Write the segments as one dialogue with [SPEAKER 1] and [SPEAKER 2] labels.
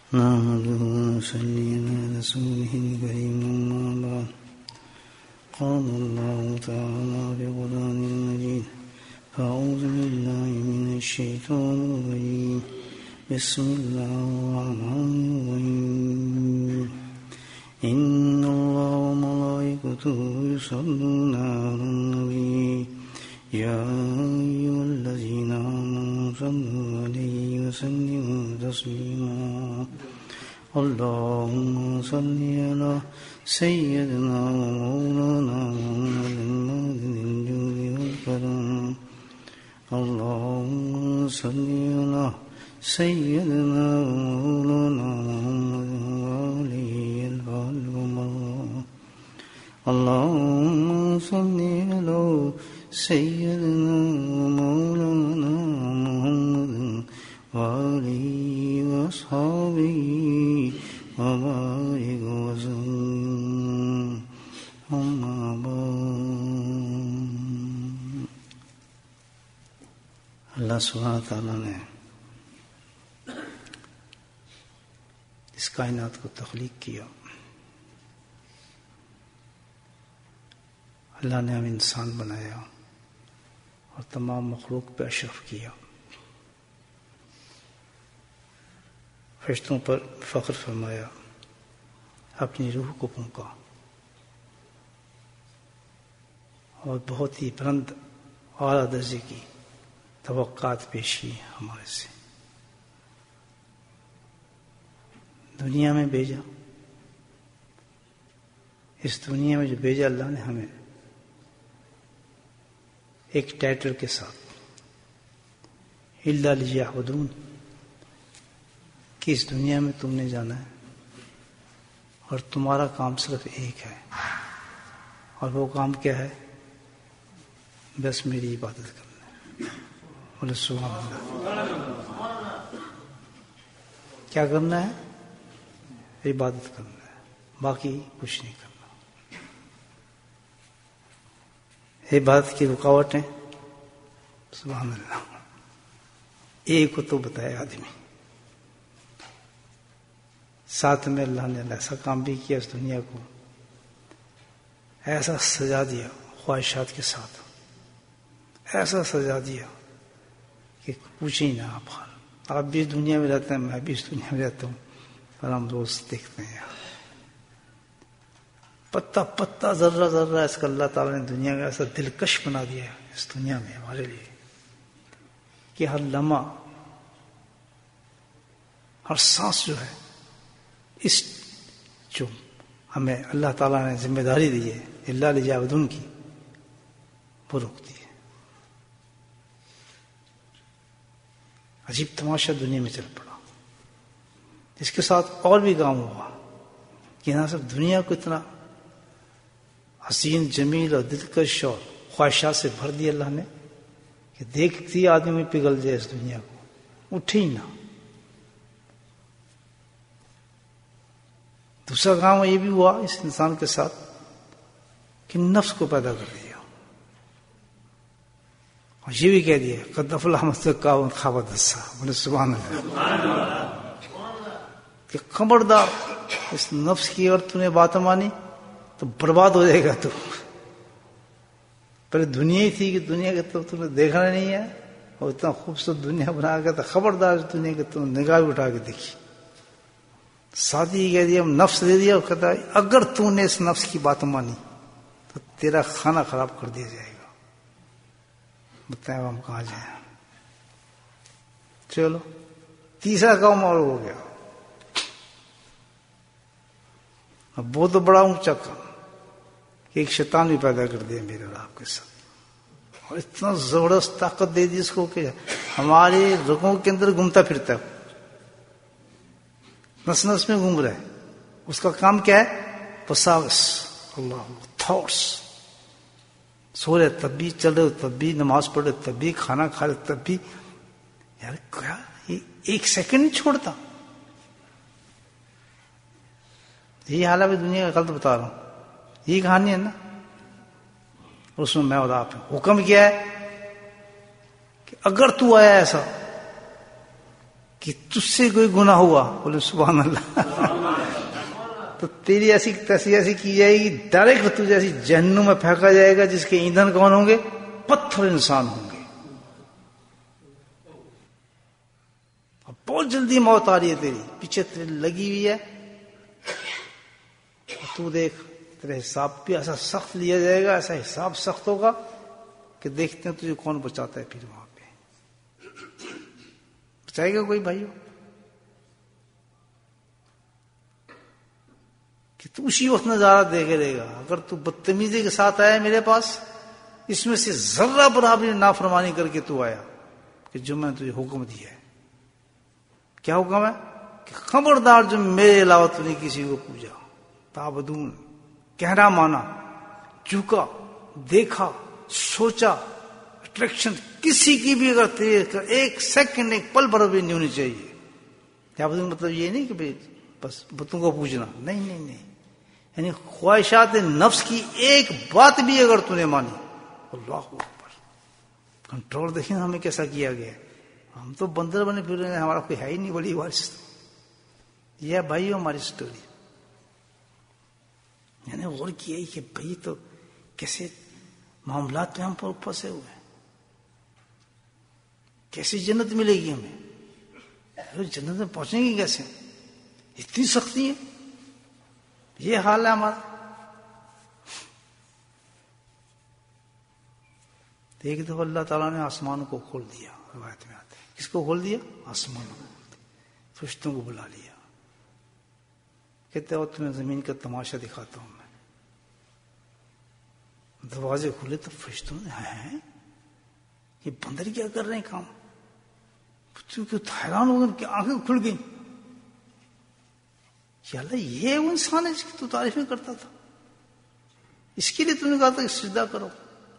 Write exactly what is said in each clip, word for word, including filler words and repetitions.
[SPEAKER 1] نحمده ونصلي على رسوله الكريم أما بعد قال الله تعالى في القرآن المجيد أعوذ بالله من الشيطان الرجيم بسم الله الرحمن الرحيم إن الله وملائكته يصلون على النبي يا أيها الذين آمنوا صلوا عليه وسلموا تسليما اللهم صل على سيدنا ومولانا محمد الجود والكرم اللهم صل على سيدنا ومولانا محمد وآله الفضل اللهم صل على سيدنا ومولانا محمد وآله وأصحابه وبارك وسلم أما بعد اللہ سبحانہ تعالیٰ نے اس کائنات کو تخلیق کیا. اللہ نے ہم انسان بنایا اور تمام مخلوق پہ اشرف کیا. فرشتوں پر فخر فرمایا، اپنی روح کو پھونکا اور بہت ہی بلند اعلیٰ درجے کی توقعات پیش کی ہمارے سے. دنیا میں بھیجا، اس دنیا میں جو بھیجا اللہ نے ہمیں ایک ٹائٹل کے ساتھ، الا لیعبدون، کہ اس دنیا میں تم نے جانا ہے اور تمہارا کام صرف ایک ہے، اور وہ کام کیا ہے؟ بس میری عبادت کرنا ہے. بولے سبحان اللہ. کیا کرنا ہے؟ عبادت کرنا ہے، باقی کچھ نہیں کرنا. عبادت کی رکاوٹیں سبحان اللہ ایک کو تو بتایا آدمی، ساتھ میں اللہ نے ایسا کام بھی کیا، اس دنیا کو ایسا سجا دیا خواہشات کے ساتھ، ایسا سجا دیا کہ پوچھیں نہ آپ. حال آپ بھی اس دنیا میں رہتے ہیں، میں بھی اس دنیا میں رہتا ہوں، پر ہم روز دیکھتے ہیں پتا پتا ذرہ ذرہ اس کا اللہ تعالیٰ نے دنیا کا ایسا دلکش بنا دیا ہے اس دنیا میں ہمارے لیے کہ ہر لمحہ ہر سانس جو ہے، اس جو ہمیں اللہ تعالیٰ نے ذمہ داری دی ہے الا لیعبدون کی، وہ روکتی ہے. عجیب تماشا دنیا میں چل پڑا. اس کے ساتھ اور بھی کام ہوا کہ نہ صرف دنیا کو اتنا حسین جمیل اور دلکش اور خواہشات سے بھر دیا اللہ نے کہ دیکھتی آدمی میں پگھل جائے اس دنیا کو، اٹھے ہی نہ. دوسرا کام یہ بھی ہوا اس انسان کے ساتھ کہ نفس کو پیدا کر دیا اور یہ بھی کہہ دیا قد افلح من زکاها ومن خاب دساها. بولے سبحان اللہ. کہ خبردار اس نفس کی اگر تو نے بات مانی تو برباد ہو جائے گا. تو پہلے دنیا ہی تھی کہ دنیا کے تو تم نے دیکھنا نہیں ہے اور اتنا خوبصورت دنیا بنا گیا تھا، خبردار اس دنیا کے تم نگاہ اٹھا کے دیکھی. ساتھ ہی کہہ دیا نفس دے دیا اور کہتا ہے اگر تو نے اس نفس کی بات مانی تو تیرا کھانا خراب کر دیا جائے گا. بتائیں ہم کہاں جائیں. چلو تیسرا کام اور ہو گیا. اب وہ تو بڑا اونچا کام کہ ایک شیطان بھی پیدا کر دیا میرے اور آپ کے ساتھ، اور اتنا زبردست طاقت دے دی اس کو کہ ہمارے رگوں کے اندر گھومتا پھرتا ہے، نس نس میں گھوم رہا ہے. اس کا کام کیا ہے؟ وساوس، اللہ تھاٹس. سو رہے تب بھی، چل رہے تب بھی، نماز پڑھ رہے تب بھی، کھانا کھا رہے تب بھی. یار کیا یہ ایک سیکنڈ نہیں چھوڑتا. یہی حال ہے دنیا کا، غلط بتا رہا ہوں، یہی کہانی ہے نا. اس میں میں اور آپ ہیں. حکم کیا ہے کہ اگر تو آیا ایسا کہ کہ تجھ سے کوئی گناہ ہوا؟ بولے سبحان اللہ. تو تیری ایسی تیسی ایسی کی جائے گی ڈائریکٹ تجھے ایسی جہنم میں پھینکا جائے گا جس کے ایندھن کون ہوں گے؟ پتھر انسان ہوں گے. اب بہت جلدی موت آ رہی ہے تیری، پیچھے تیری لگی ہوئی ہے، تو دیکھ تیرے حساب بھی ایسا سخت لیا جائے گا، ایسا حساب سخت ہوگا کہ دیکھتے ہیں تجھے کون بچاتا ہے. پھر وہاں پہ بچائے گا کوئی بھائیو؟ کہ تو اسی وقت نظارہ دیکھے رہے گا. اگر تو بدتمیزی کے ساتھ آیا میرے پاس، اس میں سے ذرہ برابری نافرمانی کر کے تو آیا کہ جو میں نے تجھے حکم دیا ہے. کیا حکم ہے؟ کہ خبردار جو میرے علاوہ تو نے کسی کو پوجا. تابدون گہرا مانا، جھکا، دیکھا، سوچا، اٹریکشن کسی کی بھی اگر ایک سیکنڈ ایک پل بھر بھی نہیں ہونی چاہیے. تابدون مطلب یہ نہیں کہ بھائی بس بتوں کو پوجنا، نہیں نہیں نہیں، یعنی خواہشات نفس کی ایک بات بھی اگر تو نے مانی، اللہ اکبر. کنٹرول دیکھیں ہمیں کیسا کیا گیا ہے. ہم تو بندر بنے پھر رہے ہیں، ہمارا کوئی ہے ہی نہیں بڑی وارث. یہ بھائی ہماری سٹوری. یعنی غور کیا ہی کہ بھائی تو کیسے معاملات میں ہم پر پھنسے ہوئے ہیں. کیسی جنت ملے گی ہمیں؟ جنت میں پہنچیں گے کیسے؟ اتنی سختی ہے. یہ حال ہے ہمارا. ایک دفعہ اللہ تعالیٰ نے آسمان کو کھول دیا، روایت میں آتے ہیں. کس کو کھول دیا؟ آسمان کو کھول دیا. فرشتوں کو بلا لیا. کہتے ہو تمہیں زمین کا تماشا دکھاتا ہوں میں. دروازے کھلے تو فرشتوں نے ہیں یہ بندر کیا کر رہے ہیں کام؟ حیران ہو گئے کہ آنکھیں کھل گئی. یا اللہ یہ وہ انسان ہے جس کی تو تعریفیں کرتا تھا، اس کے لیے تم نے کہا تھا کہ سجدہ کرو.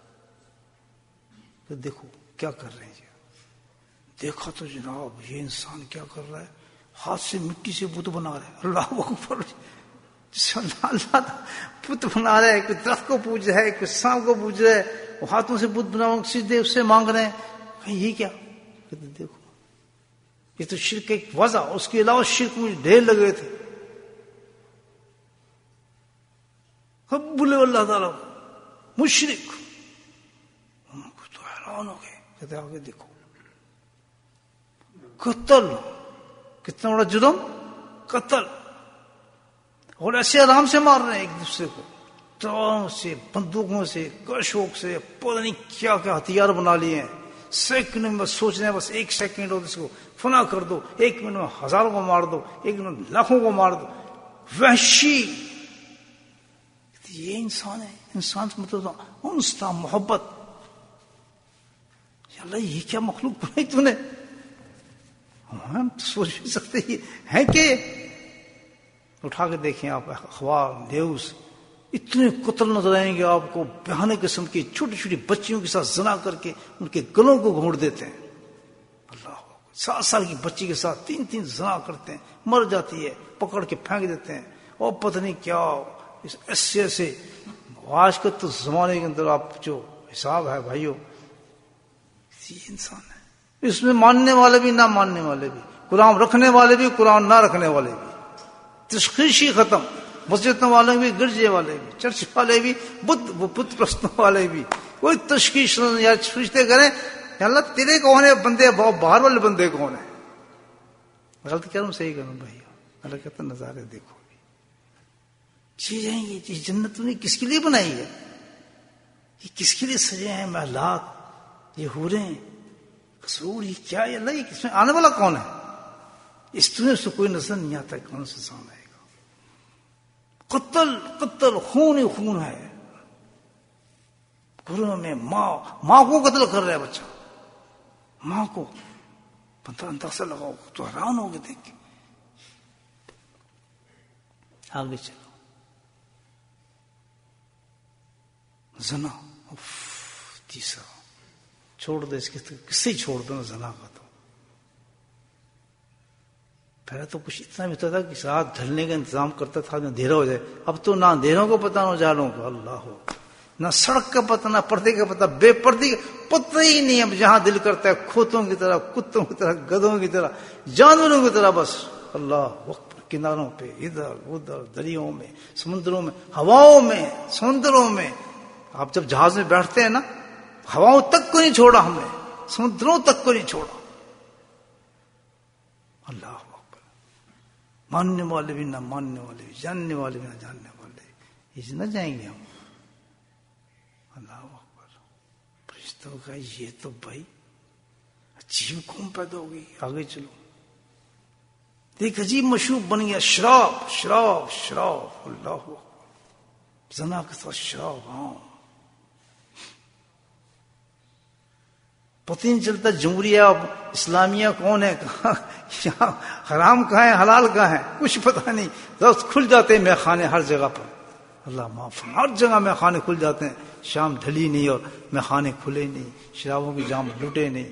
[SPEAKER 1] تو دیکھو کیا کر رہے ہیں. دیکھا تو جناب یہ انسان کیا کر رہا ہے، ہاتھ سے مٹی سے بت بنا رہا ہے. اللہ اکبر. اللہ بت بنا رہا ہے، کوئی درخت کو پوج رہا ہے، کوئی سانپ کو پوج رہا ہے، وہ ہاتھوں سے بت بنا سجدے اس سے مانگ رہے ہیں. یہ کیا؟ دیکھو یہ تو شرک ایک وجہ، اس کے علاوہ شرک مجھے ڈھیر لگے تھے. بولے اللہ تعالیٰ مشرک. تو حیران ہو گئے. کہتے آگے دیکھو قتل، کتنا بڑا جرم، قتل. اور ایسے آرام سے مار رہے ہیں ایک دوسرے کو، ٹروں سے، بندوقوں سے، کشوک سے، پتہ نہیں کیا کیا ہتھیار بنا لیے ہیں. سیکنڈ میں بس سوچ رہے ہیں بس ایک سیکنڈ ہو اس کو فنا کر دو، ایک منٹ میں ہزاروں کو مار دو، ایک منٹ میں لاکھوں کو مار دو. وحشی. یہ انسان ہے. انسان سے مطلب انستا محبت. یا اللہ یہ کیا مخلوق بنائی تو نے؟ ہم تو سوچ بھی سکتے ہیں کہ اٹھا کے دیکھیں آپ اخبار نیوز، اتنے قتل نظر آئیں گے آپ کو. بہانے قسم کی چھوٹی چھوٹی بچیوں کے ساتھ زنا کر کے ان کے گلوں کو گھونٹ دیتے ہیں. اللہ سات سال کی بچی کے ساتھ تین تین زنا کرتے ہیں، مر جاتی ہے، پکڑ کے پھینک دیتے ہیں. اور پتہ نہیں کیا ایسے ایسے. آج کے تو زمانے کے اندر آپ جو حساب ہے بھائیوں، یہ انسان ہے. اس میں ماننے والے بھی نہ ماننے والے بھی، قرآن رکھنے والے بھی قرآن نہ رکھنے والے بھی، تشخیصی ختم. مسجد والے بھی، گرجے والے بھی، چرچ والے بھی، بدھ بت پرستوں والے بھی. کوئی تشخیص یا سوچتے کریں اللہ تیرے کون ہے بندے، باہر والے بندے کون ہیں. غلط کہہ رہا ہوں صحیح کروں بھائی. اللہ کہتا نظارے دیکھو چیزیں. یہ چیز جنت نے کس کے لیے بنائی ہے؟ یہ کس کے لیے سجے ہیں محلات، یہ حوریں، قصور، یہ کیا ہے اللہ؟ یہ کس میں آنے والا کون ہے؟ اس دنیا سے کوئی نظر نہیں آتا کون سے سامنے آئے گا. قتل قتل، خون ہی خون ہے. گھروں میں ماں ماں کو قتل کر رہا ہے بچہ، ماں کو. پتہ اندازہ لگاؤ تو حیران ہو گئے دیکھ کے. آگے چلو. زنا تیسرا چھوڑ دے، اس کے کس سے چھوڑ دو زنا کا. تو پہلے تو کچھ اتنا بھی ہوتا تھا کہ رات ڈھلنے کا انتظام کرتا تھا اندھیرا ہو جائے. اب تو نہ اندھیروں کو پتہ نہ جالوں کا، اللہ ہو، نہ سڑک کا پتہ، نہ پردے کا پتہ، بے پردے کا پتہ ہی نہیں. اب جہاں دل کرتا ہے کھوتوں کی طرح, کتوں کی طرح, گدھوں کی طرح, جانوروں کی طرح بس اللہ وقت کناروں پہ, ادھر ادھر, دریاؤں میں, سمندروں میں, ہواؤں میں, سمندروں میں. آپ جب جہاز میں بیٹھتے ہیں نا, ہواؤں تک کو نہیں چھوڑا ہم نے, سمندروں تک کو نہیں چھوڑا. اللہ اکبر. ماننے والے بھی نہ ماننے والے بھی, جاننے والے بھی نہ جاننے والے, یہ نہ جائیں گے ہم. اللہ اکبر. فرشتوں کا یہ تو بھائی عجیب قوم پیدا ہو گئی. آگے چلو, ایک عجیب مشروب بن گیا, شراب شراب شراب. اللہ اکبر. زنا کے ساتھ شراب. ہاں, پتہ نہیں چلتا جمہوریہ اسلامیہ کون ہے, کہاں یہاں حرام کہاں ہے, حلال کہاں ہے, کچھ پتہ نہیں. روز کھل جاتے ہیں میخانے ہر جگہ پر. اللہ معاف, ہر جگہ میخانے کھل جاتے ہیں. شام ڈھلی نہیں اور میخانے کھلے نہیں, شرابوں کی جام لٹے نہیں.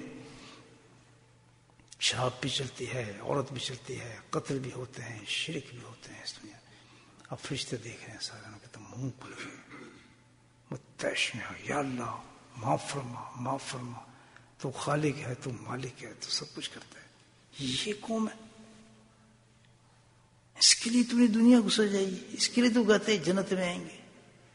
[SPEAKER 1] شراب بھی چلتی ہے, عورت بھی چلتی ہے, قتل بھی ہوتے ہیں, شرک بھی ہوتے ہیں اس دنیا. اب فرشتے دیکھ رہے ہیں سارے کہ تم منہ کھل گئے, متعش میں ہو. یا اللہ معاف فرما, معاف فرما, تو خالق ہے, تو مالک ہے, تو سب کچھ کرتا ہے. یہ قوم ہے, اس کے لیے تم نے دنیا کو سجائی, اس کے لیے تو کہتے ہیں جنت میں آئیں گے.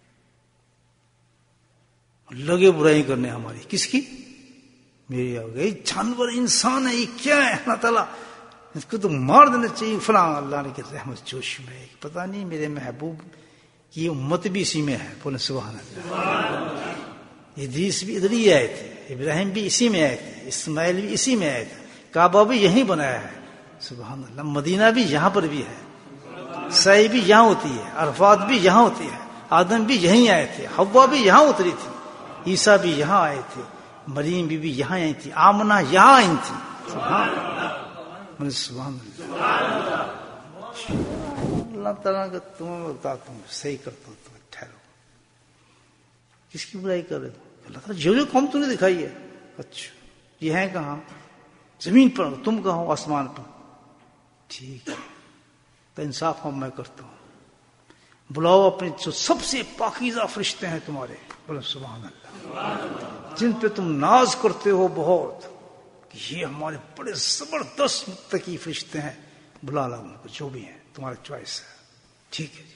[SPEAKER 1] لگے برائی کرنے ہماری, کس کی؟ میری. آ گئی جانور انسان ہے, یہ کیا ہے؟ اللہ تعالیٰ اس کو تو مار دینا چاہیے. فلاں اللہ نے کہ رحمت جوش میں, پتہ نہیں میرے محبوب کی امت بھی اسی میں ہے. بولے سبحان اللہ. ادریس بھی ادھر ہی آئے تھے, ابراہیم بھی اسی میں آئے تھے, اسماعیل بھی اسی میں آئے تھے, کعبہ بھی یہیں بنایا ہے. سبحان اللہ. مدینہ بھی یہاں پر بھی ہے, سعی بھی یہاں ہوتی ہے, عرفات بھی یہاں ہوتی ہے, آدم بھی یہیں آئے تھے, حوا بھی یہاں اتری تھی, عیسیٰ بھی یہاں آئے تھے, مریم بی بی یہاں آئی تھی, آمنہ یہاں آئی تھی. سبحان اللہ. سبحان اللہ. اللہ تعالیٰ کا تمہیں بتاتا ہوں, صحیح کرتا ہوں, تمہیں ٹھہرو. کس کی برائی کر رہے ہو؟ اللہ تعالیٰ جو جو قوم تم نے دکھائی ہے. اچھا یہ ہے کہاں؟ زمین پر. تم کہاں ہو؟ آسمان پر. ٹھیک ہے, تو انصاف ہم میں کرتا ہوں. بلاؤ اپنے جو سب سے پاکیزہ فرشتے ہیں تمہارے. بولو سبحان اللہ. جن پہ تم ناز کرتے ہو بہت کہ یہ ہمارے بڑے زبردست متقی فرشتے ہیں, بلا لاؤ ان کو, جو بھی ہیں تمہارا چوائس ہے. ٹھیک ہے جی.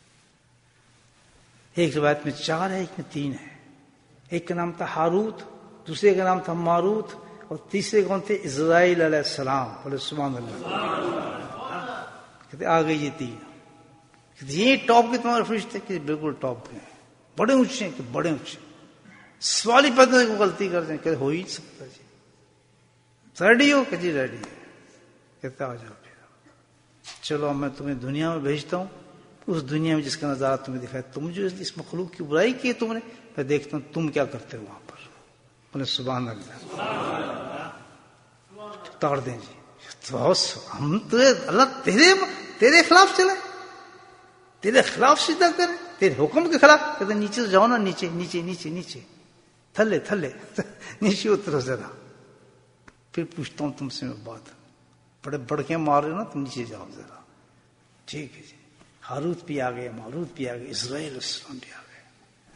[SPEAKER 1] ایک روایت میں چار ہے, ایک میں تین ہے. ایک کا نام تھا ہاروت, دوسرے کا نام تھا ماروت, اور تیسرے کون تھے؟ اسرائیل علیہ السلام. بولے سبحان اللہ. کہتے آ گئی یہ تین. یہ ٹاپ کے تمہارے فرشتے کہ بالکل ٹاپ پہ ہیں, بڑے اونچے ہیں کہ بڑے اونچے. سوال ہی پیدا کو غلطی کر دیں کہ ہو ہی نہیں سکتا جی. ریڈی ہو کہ جی ریڈی ہے. کہتے آ جاؤ پھر. چلو میں تمہیں دنیا میں بھیجتا ہوں, اس دنیا میں جس کا نظارہ تمہیں دکھایا. تم جو اس مخلوق کی برائی کی تم نے, میں دیکھتا ہوں تم کیا کرتے ہو وہاں پر. بولے سبحان اللہ. توڑ دیں جی. تو ہم تو اللہ تیرے تیرے خلاف چلے, تیرے خلاف سیدھا کرے, تیرے حکم کے خلاف. کہتے نیچے جاؤ نا, نیچے نیچے نیچے نیچے, تھلے تھلے, نیچے اترو ذرا. پھر پوچھتا ہوں تم سے میں بات. بڑے بڑکے مار رہے ہو نا, تم نیچے جاؤ ذرا. ٹھیک ہے جی. ہاروت بھی آ گئے, ماروت بھی آ گئے, اسرائیل السلام بھی آ گئے.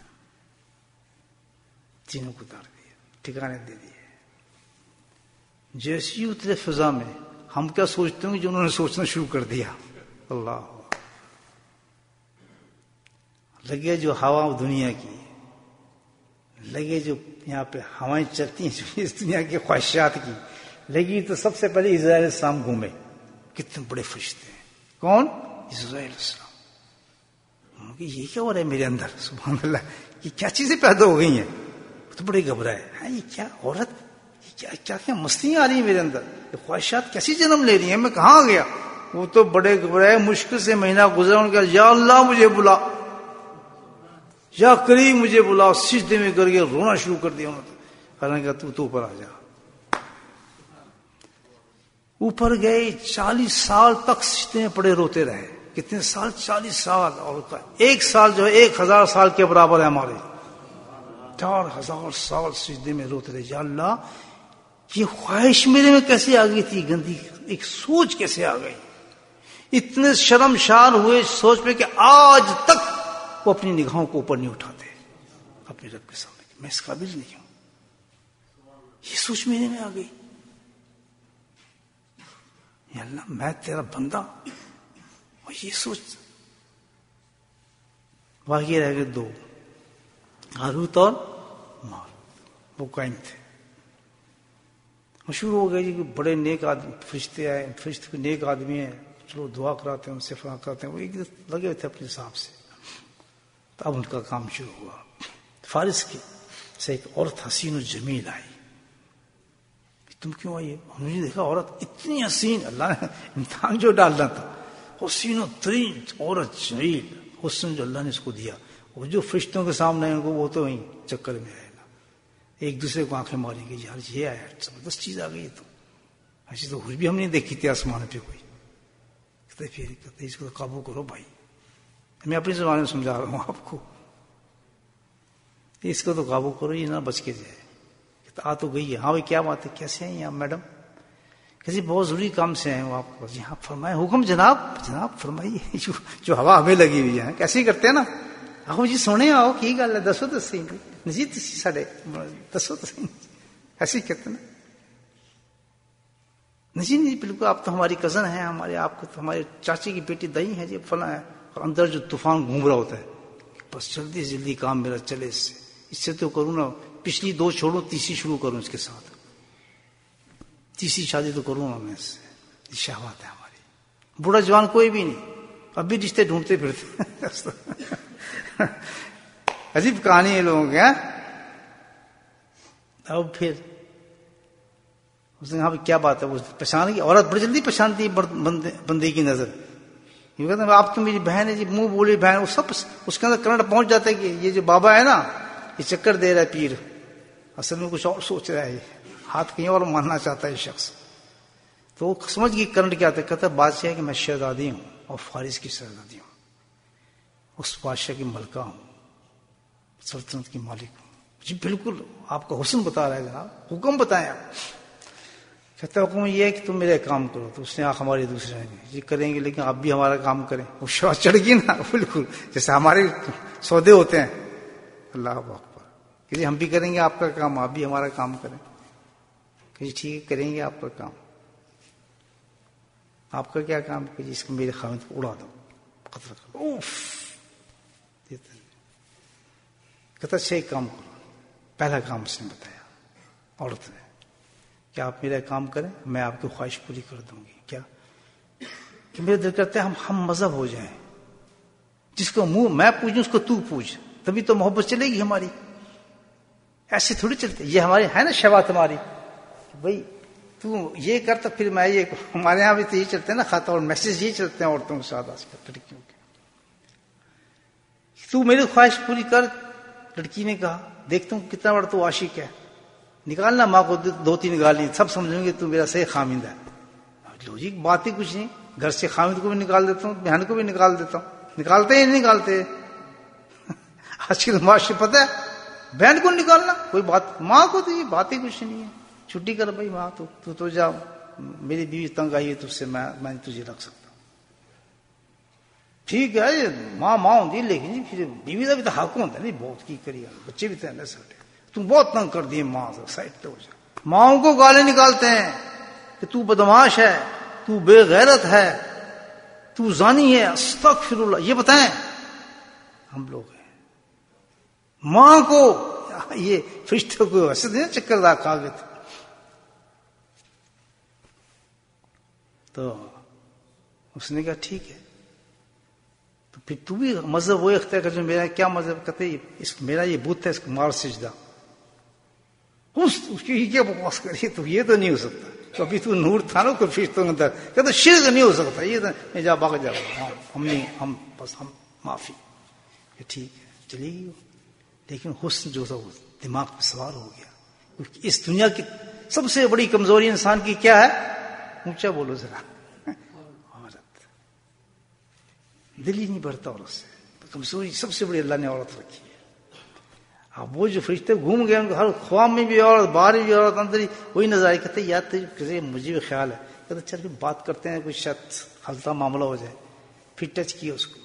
[SPEAKER 1] تینوں کو اتار دیے, ٹھکانے دے دیے. جیسے ہی اترے فضا میں, ہم کیا سوچتے ہوں جو انہوں نے سوچنا شروع کر دیا. اللہ لگے جو ہوا دنیا کی, لگے جو یہاں پہ ہوائیں چلتی ہیں اس دنیا کی خواہشات کی لگی, تو سب سے پہلے اسرائیل السلام گھومے. کتنے بڑے فرشتے ہیں. کون؟ اسرائیل السلام. یہ کیا ہو رہا ہے میرے اندر؟ سبحان اللہ. یہ کیا چیزیں پیدا ہو گئی ہیں؟ تو بڑے گھبرائے. ہاں یہ کیا عورت, یہ کیا کیا کیا مستیاں آ رہی ہیں میرے اندر, یہ خواہشات کیسی جنم لے رہی ہیں, میں کہاں گیا؟ وہ تو بڑے گھبرائے. مشکل سے مہینہ گزرا, ان کا یا اللہ مجھے بلا, یا کریم مجھے بلا. سجدے میں کر کے رونا شروع کر دیا انہوں نے. حالانکہ تو تو اوپر آ جا. اوپر گئے, چالیس سال تک سجدے میں پڑے روتے رہے. کتنے سال؟ چالیس سال. اور ایک سال جو ہے ایک ہزار سال کے برابر ہے ہمارے. چار ہزار سال سجدے میں روتے رہے. یا اللہ یہ خواہش میرے میں کیسے آ گئی تھی گندی, ایک سوچ کیسے آ گئی. اتنے شرمشار ہوئے سوچ میں کہ آج تک وہ اپنی نگاہوں کو اوپر نہیں اٹھاتے اپنے رب کے سامنے. میں اس قابل نہیں ہوں. یہ سوچ میرے میں آ گئی، یا اللہ میں تیرا بندہ، اور یہ سوچ باقی رہ گئے دو، ہاروت اور ماروت، وہ قائم تھے. مشہور ہو گئے جی کہ بڑے نیک آدمی فرشتے آئے، فرشتے کو نیک آدمی ہیں، چلو دعا کراتے ہیں ان سے، فلاں کراتے ہیں. وہ ایک لگے ہوئے تھے اپنے حساب سے. تو اب ان کا کام شروع ہوا. فارس کی سے ایک عورت حسین و جمیل آئی. تم کیوں آئی؟ ہم نے دیکھا عورت اتنی حسین، اللہ نے امتحان جو ڈالنا تھا، حسین و ترین عورت جمیل، حسن جو اللہ نے اس کو دیا. وہ جو فرشتوں کے سامنے ہیں وہ تو وہیں چکر میں رہے گا، ایک دوسرے کو آنکھیں ماریں گے، یار یہ آیا زبردست چیز آ گئی. تو ایسی تو کچھ بھی ہم نہیں دیکھی تھی آسمان پہ کوئی. کہتے پھر کہتے اس کو قابو کرو بھائی، میں اپنی زبان میں سمجھا رہا ہوں آپ کو، اس کو تو قابو کرو، یہ نہ بچ کے جائے. آ تو گئی ہے. ہاں بھائی کیا بات ہے، کیسے ہیں آپ میڈم؟ کسی بہت ضروری کام سے ہیں وہ آپ کو. یہاں فرمائے حکم جناب. جناب فرمائیے. جو جو ہوا ہمیں لگی ہوئی ہے کیسے ہی کرتے ہیں نا. آؤ جی سونے آؤ کی گل ہے، دسو تو صحیح نجی تسی ساڈے دسو تو صحیح. ایسے ہی کہتے نا. نہیں نہیں بالکل آپ تو ہماری کزن ہیں، ہمارے آپ کو تو ہمارے چاچی کی بیٹی دئی ہے جی فلاں ہے. اور اندر جو طوفان گھوم رہا ہوتا ہے، بس جلدی سے جلدی کام میرا چلے، اس سے اس سے تو کروں نا، پچھلی دو چھوڑوں تیسری شروع کروں اس کے ساتھ، تیسری شادی تو کروں نا میں اس سے. یہ شہوات ہے ہماری. بوڑھا جوان کوئی بھی نہیں، اب بھی رشتے ڈھونڈتے پھرتے. عجیب کہانی ہے لوگوں کی. اب پھر اس نے کہا کیا بات ہے، وہ پہچان گئی. عورت بڑی جلدی پہچانتی ہے بندے کی نظر. یہ کہتے ہیں آپ تو میری بہن ہے جی، منہ بولی بہن. وہ سب اس کے اندر کرنٹ پہنچ جاتا ہے کہ یہ جو بابا ہے نا یہ چکر دے رہا ہے پیر، اصل میں کچھ اور سوچ رہا ہے، ہاتھ کہیں اور ماننا چاہتا ہے یہ شخص. تو وہ سمجھ گئی کرنٹ کیا تھا. کہتا ہے بادشاہ ہے کہ میں شہزادی ہوں اور فارس کی شہزادی ہوں، اس بادشاہ کی ملکہ ہوں، سلطنت کی مالک ہوں. جی بالکل آپ کا حسن بتا رہا ہے جناب، حکم بتائیں آپ. کہتا ہے حکم یہ ہے کہ تم میرے کام کرو. تو اس نے آنکھ ہماری دوسرے نے جی کریں گے لیکن آپ بھی ہمارا کام کریں. وہ شوق چڑھ گئی نا بالکل جیسے ہمارے سودے ہوتے ہیں. اللہ اکبر کہ جی ہم بھی کریں گے آپ کا کام، آپ بھی ہمارا کام کریں. کہ جی ٹھیک ہے کریں گے آپ کا کام. آپ کا کیا کام کہ جی اس کو میرے خاوند کو اڑا دو، قتل کر دو. کہتا اچھا ایک کام کرو. پہلا کام اس نے بتایا عورت نے کہ آپ میرا کام کریں، میں آپ کی خواہش پوری کر دوں گی. کیا کہ میرے دل کرتے ہیں ہم ہم مذہب ہو جائیں، جس کو منہ میں پوجوں اس کو تو پوج، تبھی تو محبت چلے گی ہماری. ایسے تھوڑی چلتے. یہ ہماری ہے نا شہوات ہماری، بھائی تو یہ کر تو پھر میں یہ. ہمارے یہاں بھی تو یہ چلتے ہیں نا خط اور میسج یہ چلتے ہیں عورتوں کے ساتھ آج کل لڑکیوں کے. تو میری خواہش پوری کر. لڑکی نے کہا دیکھتا ہوں کتنا بڑا تو عاشق ہے، نکالنا ماں کو دو تین گالی، سب سمجھیں گے تو میرا صحیح خامند ہے. لوجک بات ہی کچھ نہیں. گھر سے خامند کو بھی نکال دیتا ہوں، بہن کو بھی نکال دیتا ہوں. نکالتے ہی نہیں نکالتے آج کل معاشرے پتہ ہے. بہن کو نکالنا کوئی بات، ماں کو تو یہ بات ہی کچھ نہیں ہے. چھٹی کر بھائی ماں تو تو, تو جا، میری بیوی تنگ آئی ہے تو اس سے میں میں تجھے رکھ سکتا ہوں. ٹھیک ہے ماں ماں ہوتی لیکن جی پھر بیوی کا بھی تو حق ہوتا ہے نہیں. بہت کی کری بچے بھی تو ساٹے، تم بہت تنگ کر دیے ماں سے، سائڈ پہ ہو جا. ماؤں کو گالیں نکالتے ہیں کہ تو بدماش ہے، تو بے غیرت ہے، تو زانی ہے. استغفر اللہ. یہ بتائیں ہم لوگ ہیں. ماں کو یہ فرشتوں کو ایسے نہیں چکر دا کھا گئے تھے. تو اس نے کہا ٹھیک ہے تو پھر تو بھی مذہب وہ اختیار کر جو میرا. کیا مذہب؟ کہتے اس میرا یہ بت ہے اس کو مار سجدہ. اس کی کیا بکواس کری. تو یہ تو نہیں ہو سکتا. تو ابھی تو نور تھا نا کوئی فرشتوں کے اندر. کہتے شرک نہیں ہو سکتا. یہ تو جا بھاگ جا ہم نہیں، ہم بس ہم معافی. ٹھیک ہے چلی گئی. لیکن حسن جو تھا وہ دماغ پہ سوار ہو گیا. اس دنیا کی سب سے بڑی کمزوری انسان کی کیا ہے؟ اونچا بولو ذرا. عورت. دل ہی نہیں بھرتا عورت سے. کمزوری سب سے بڑی اللہ نے عورت رکھی ہے. اب وہ جو فرشتے گھوم گئے ان کو ہر خواب میں بھی عورت، باہر بھی عورت، اندر ہی وہی نظر آئی. کہتے یاد تھے مجھے بھی خیال ہے. کہتے چل پھر بات کرتے ہیں، کوئی شاید ہلتا معاملہ ہو جائے. پھر ٹچ کیا اس کو.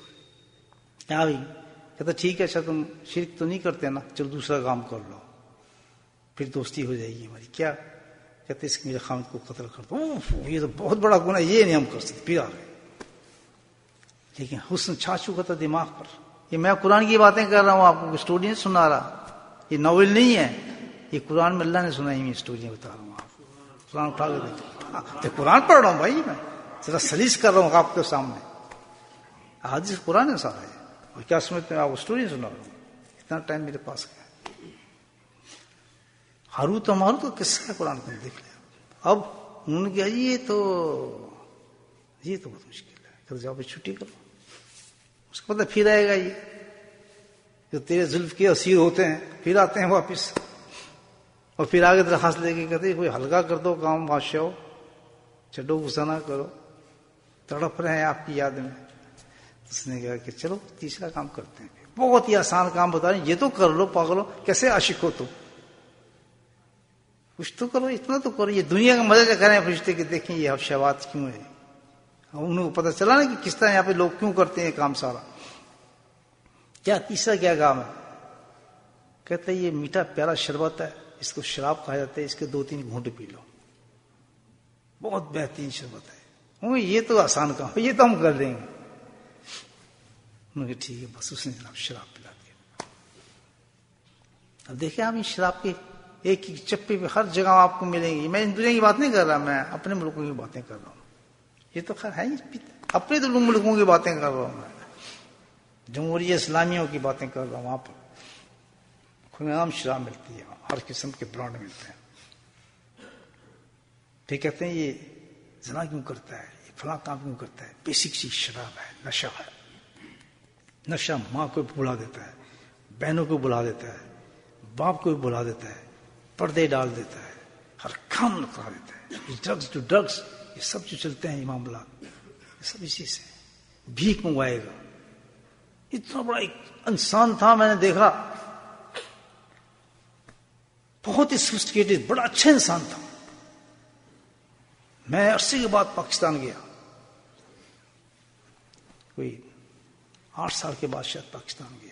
[SPEAKER 1] کیا بھی کہتا ٹھیک ہے اچھا تم شرک تو نہیں کرتے نا، چلو دوسرا کام کر لو. پھر دوستی ہو جائے گی ہماری. کیا کہتے اس میرے خامد کو قتل کر دو. یہ تو بہت بڑا گناہ، یہ نہیں ہم کر سکتے. پھر آ گئے. لیکن حسن چھا چکا تھا دماغ پر. یہ میں قرآن کی باتیں کر رہا ہوں، آپ کو اسٹوری نہیں سنا رہا. یہ ناول نہیں ہے، یہ قرآن میں اللہ نے سنائی ہوئی اسٹوریاں بتا رہا ہوں. آپ قرآن اٹھا کے دیکھیں. تو قرآن پڑھ رہا ہوں بھائی، میں ذرا سلیس کر رہا ہوں آپ کے سامنے. حدیث قرآن ہے سارا ہے. اور کیا سمجھتے ہیں آپ؟ اسٹوری سنا رہا ہوں. اتنا ٹائم میرے پاس ہے. ہاروت و ماروت کا قصہ ہے قرآن کو دیکھ لیا. اب انہوں نے کہا یہ تو یہ تو بہت مشکل ہے. کہ جاؤ چھٹی کرو. اس کو پتہ پھر آئے گا. یہ جو تیرے زلف کے اسیر ہوتے ہیں پھر آتے ہیں واپس. اور پھر آگے درخواست لے کے کہتے کوئی ہلکا کر دو کام بادشاہ، چڈو غصہ نہ کرو، تڑپ رہے ہیں آپ کی یاد میں. اس نے کہا کہ چلو تیسرا کام کرتے ہیں. بہت ہی آسان کام بتا رہے ہیں، یہ تو کر لو پاگلو. کیسے عاشق ہو تم؟ کچھ تو کرو، اتنا تو کرو. یہ دنیا کا مزے کا کریں فرشتے کہ دیکھیں یہ شہوات کیوں ہے. انہوں کو پتہ چلا نا کہ کس طرح یہاں پہ لوگ کیوں کرتے ہیں کام سارا. کیا تیسرا کیا کام ہے؟ کہتا ہے یہ میٹھا پیارا شربت ہے، اس کو شراب کہا جاتا ہے، اس کے دو تین گھونٹ پی لو، بہت بہترین شربت ہے. یہ تو آسان کام ہے، یہ تو ہم کر دیں گے. انہوں نے ٹھیک ہے. بس اس نے جناب شراب پلا دیا. اب دیکھیں آپ، شراب کے ایک ایک چپے پہ ہر جگہ آپ کو ملیں گی. میں دنیا کی بات نہیں کر رہا، میں اپنے ملکوں کی باتیں کر رہا ہوں. یہ تو خیر ہے ہی، اپنے تو ملکوں کی باتیں کر رہا ہوں. میں جمہوریہ اسلامیوں کی باتیں کر رہا ہوں. وہاں پر عام شراب ملتی ہے، ہر قسم کے برانڈ ملتے ہیں. پھر کہتے ہیں یہ زنا کیوں کرتا ہے، یہ فلاں کام کیوں کرتا ہے. بیسک چیز شراب ہے، نشہ ہے. نشہ ماں کو بلا دیتا ہے، بہنوں کو بلا دیتا ہے، باپ کو بھی بلا دیتا ہے، پردے ڈال دیتا ہے، ہر کام کرا دیتا ہے. یہ ڈرگس ٹو ڈرگس، یہ سب جو چلتے ہیں یہ معاملات، یہ سب اسی سے. بھیک منگوائے گا. اتنا بڑا ایک انسان تھا، میں نے دیکھا بہت ہی سوفسٹیکیٹڈ، بڑا اچھا انسان تھا. میں عرصے کے بعد پاکستان گیا، کوئی آٹھ سال کے بعد شاید پاکستان گیا.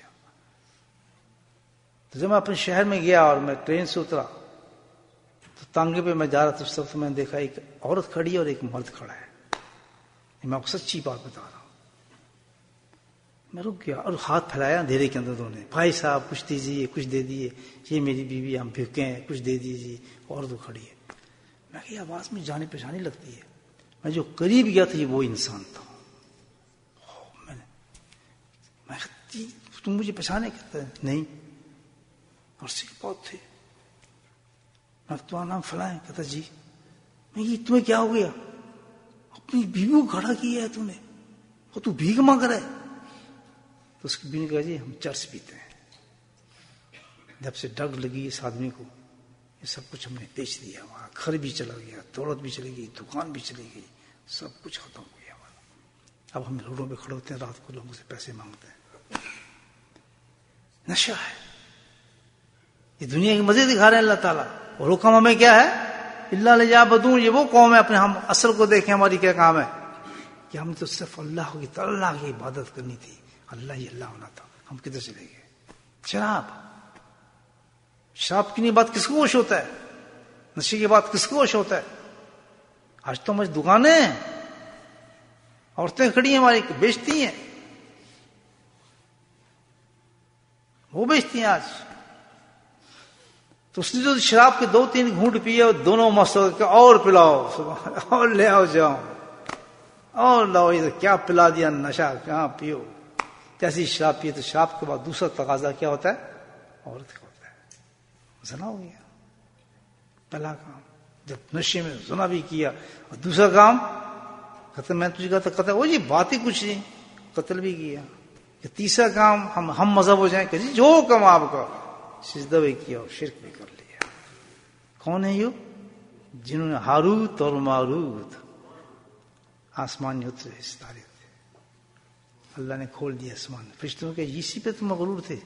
[SPEAKER 1] تو جب میں اپنے شہر میں گیا اور میں ٹرین سے اترا تو تانگے پہ میں جا رہا تھا، اس طرف میں نے دیکھا ایک عورت کھڑی ہے اور ایک مرد کھڑا ہے. میں آپ کو سچی بات بتا رہا ہوں. میں رک گیا اور ہاتھ پھیلایا اندھیرے کے اندر. دونوں نے بھائی صاحب کچھ دیجیے، کچھ دے دیے. یہ میری بیوی، ہم بھوکے ہیں، کچھ دے دیجیے. اور تو کھڑی ہے. میں کہ آواز میں جانے پہچانی لگتی ہے. میں جو قریب گیا تھا یہ وہ انسان تھا. میں نے میں تم مجھے پہچانے؟ کہتا ہے نہیں. اور سے بہت تھے. میں تمہارا نام فلاں ہے. کہتا جی. میں یہ تمہیں کیا ہو گیا؟ اپنی بیوی کو کھڑا کیا ہے تم نے اور تو بھیک مانگ رہا ہے. تو اس کی بیوی نے کہا جی ہم چرس پیتے ہیں، جب سے ڈرگ لگی اس آدمی کو یہ سب کچھ ہم نے بیچ دیا. ہمارا گھر بھی چلا گیا، دولت بھی چلی گئی، دکان بھی چلی گئی، سب کچھ ختم ہو گیا ہمارا. اب ہم روڈوں پہ کھڑے ہوتے ہیں رات کو، لوگوں سے پیسے مانگتے ہیں. نشہ ہے. یہ دنیا کے مزے دکھا رہے ہیں اللہ تعالیٰ. اور حکم ہمیں کیا ہے؟ اللہ لجا بدوں. یہ وہ قوم ہے، اپنے ہم اصل کو دیکھیں ہماری کیا کام ہے کہ ہم نے تو صرف اللہ کی اللہ کی عبادت کرنی تھی. اللہ ہی اللہ ہونا تھا. ہم کدھر چلے گئے؟ شراب. شراب کی نہیں بات کس کو ہوش ہوتا ہے؟ نشے کی بات کس کو ہوش ہوتا ہے؟ آج تو مجھ دکانیں ہیں، عورتیں کھڑی ہیں ہماری بیچتی ہیں، وہ بیچتی ہیں آج. تو اس نے جو شراب کے دو تین گھونٹ پیے اور دونوں مست ہو کے اور پلاؤ اور لے آؤ جاؤ اور لاؤ. یہ کیا پلا دیا نشہ، کہاں پیو. جیسی شراب پیے تو شراب کے بعد دوسرا تقاضا کیا ہوتا ہے؟ عورت کا ہوتا ہے. زنا ہو گیا پہلا کام. جب نشے میں زنا بھی کیا اور دوسرا کام کہتے میں تجھے کہتا کہتا وہ جی بات ہی کچھ نہیں، قتل بھی کیا. کہ تیسرا کام ہم ہم مذہب ہو جائیں کہ جی جو کام آپ کا سجدہ بھی کیا اور شرک بھی کر لیا. کون ہے یہ؟ جنہوں نے ہاروت اور ماروت آسمان میں اترے ستارے تھے، اللہ نے کھول دیا آسمان. فرشتوں کے اسی پہ تم مغرور تھے،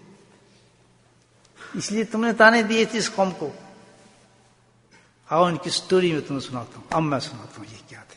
[SPEAKER 1] اس لیے تم نے تانے دیے تھے اس قوم کو. آؤ ان کی سٹوری میں تمہیں سناتا ہوں. اب میں سناتا ہوں یہ کیا تھے.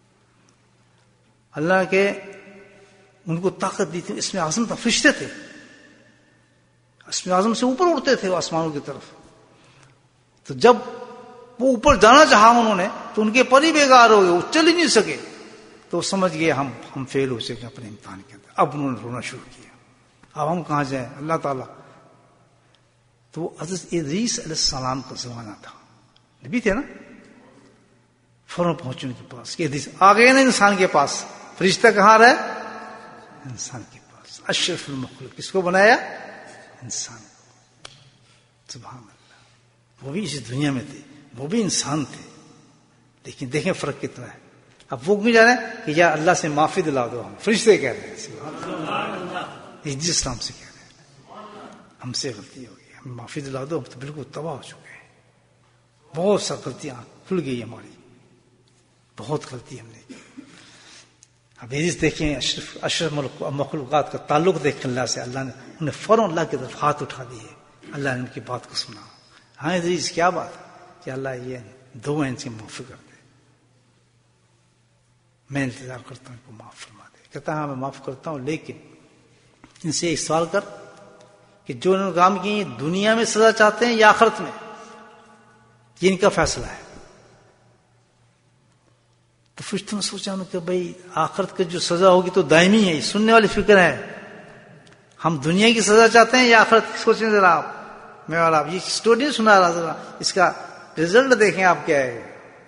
[SPEAKER 1] اللہ کے ان کو طاقت دی تھی، اس میں اعظم تھا. فرشتے تھے، اس میں اعظم سے اوپر اڑتے تھے وہ آسمانوں کی طرف. تو جب وہ اوپر جانا چاہا انہوں نے تو ان کے پر ہی بیکار ہو گئے, وہ چل ہی نہیں سکے. تو سمجھ گئے ہم ہم فیل ہو سکے اپنے امتحان کے اندر. اب انہوں نے رونا شروع کیا, اب ہم کہاں جائیں اللہ تعالیٰ. تو حضرت ادریس علیہ السلام کا زمانہ تھا, نبی تھے نا, فوراً پہنچے ان کے پاس کہ ادریس آ گئے نا انسان کے پاس. فرشتہ کہاں رہے؟ انسان کے پاس. اشرف المخلوق کس کو بنایا؟ انسان کو. سبحان اللہ. وہ بھی اسی دنیا میں تھے, وہ بھی انسان تھے, لیکن دیکھیں فرق کتنا ہے. اب وہ کیوں جا رہے ہیں کہ یا اللہ سے معافی دلا دو. ہم فرشتے کہہ رہے ہیں, ادریس اسلام سے کہہ رہے ہیں ہم سے غلطی ہو گئی, ہمیں معافی دلا دو, ہم تو بالکل تباہ ہو چکے ہیں, بہت سا غلطیاں کھل گئی ہماری, بہت غلطی ہم نے کی. اب ادریس دیکھیں اشرف اشرف مخلوقات کا تعلق دیکھ اللہ سے, اللہ نے انہیں فوراً اللہ کی طرف ہاتھ اٹھا دیے. اللہ نے ان کی بات کو سنا. ہاں ادریس کیا بات ہے کہ اللہ یہ دو ہیں ان سے معافی کر دے, میں انتظار کرتا ہوں ان کو معاف فرما دے. کہتا ہاں میں معاف کرتا ہوں, لیکن ان سے ایک سوال کر کہ جو انہوں نے کام کی دنیا میں سزا چاہتے ہیں یا آخرت میں, یہ ان کا فیصلہ ہے. تو فرشتوں نے سوچا کہ بھائی آخرت کی جو سزا ہوگی تو دائمی ہے, سننے والی فکر ہے. ہم دنیا کی سزا چاہتے ہیں یا آخرت کی؟ سوچیں ذرا آپ, میں اور آپ یہ اسٹوری سنا رہا, ذرا اس کا رزلٹ دیکھیں آپ کیا ہے.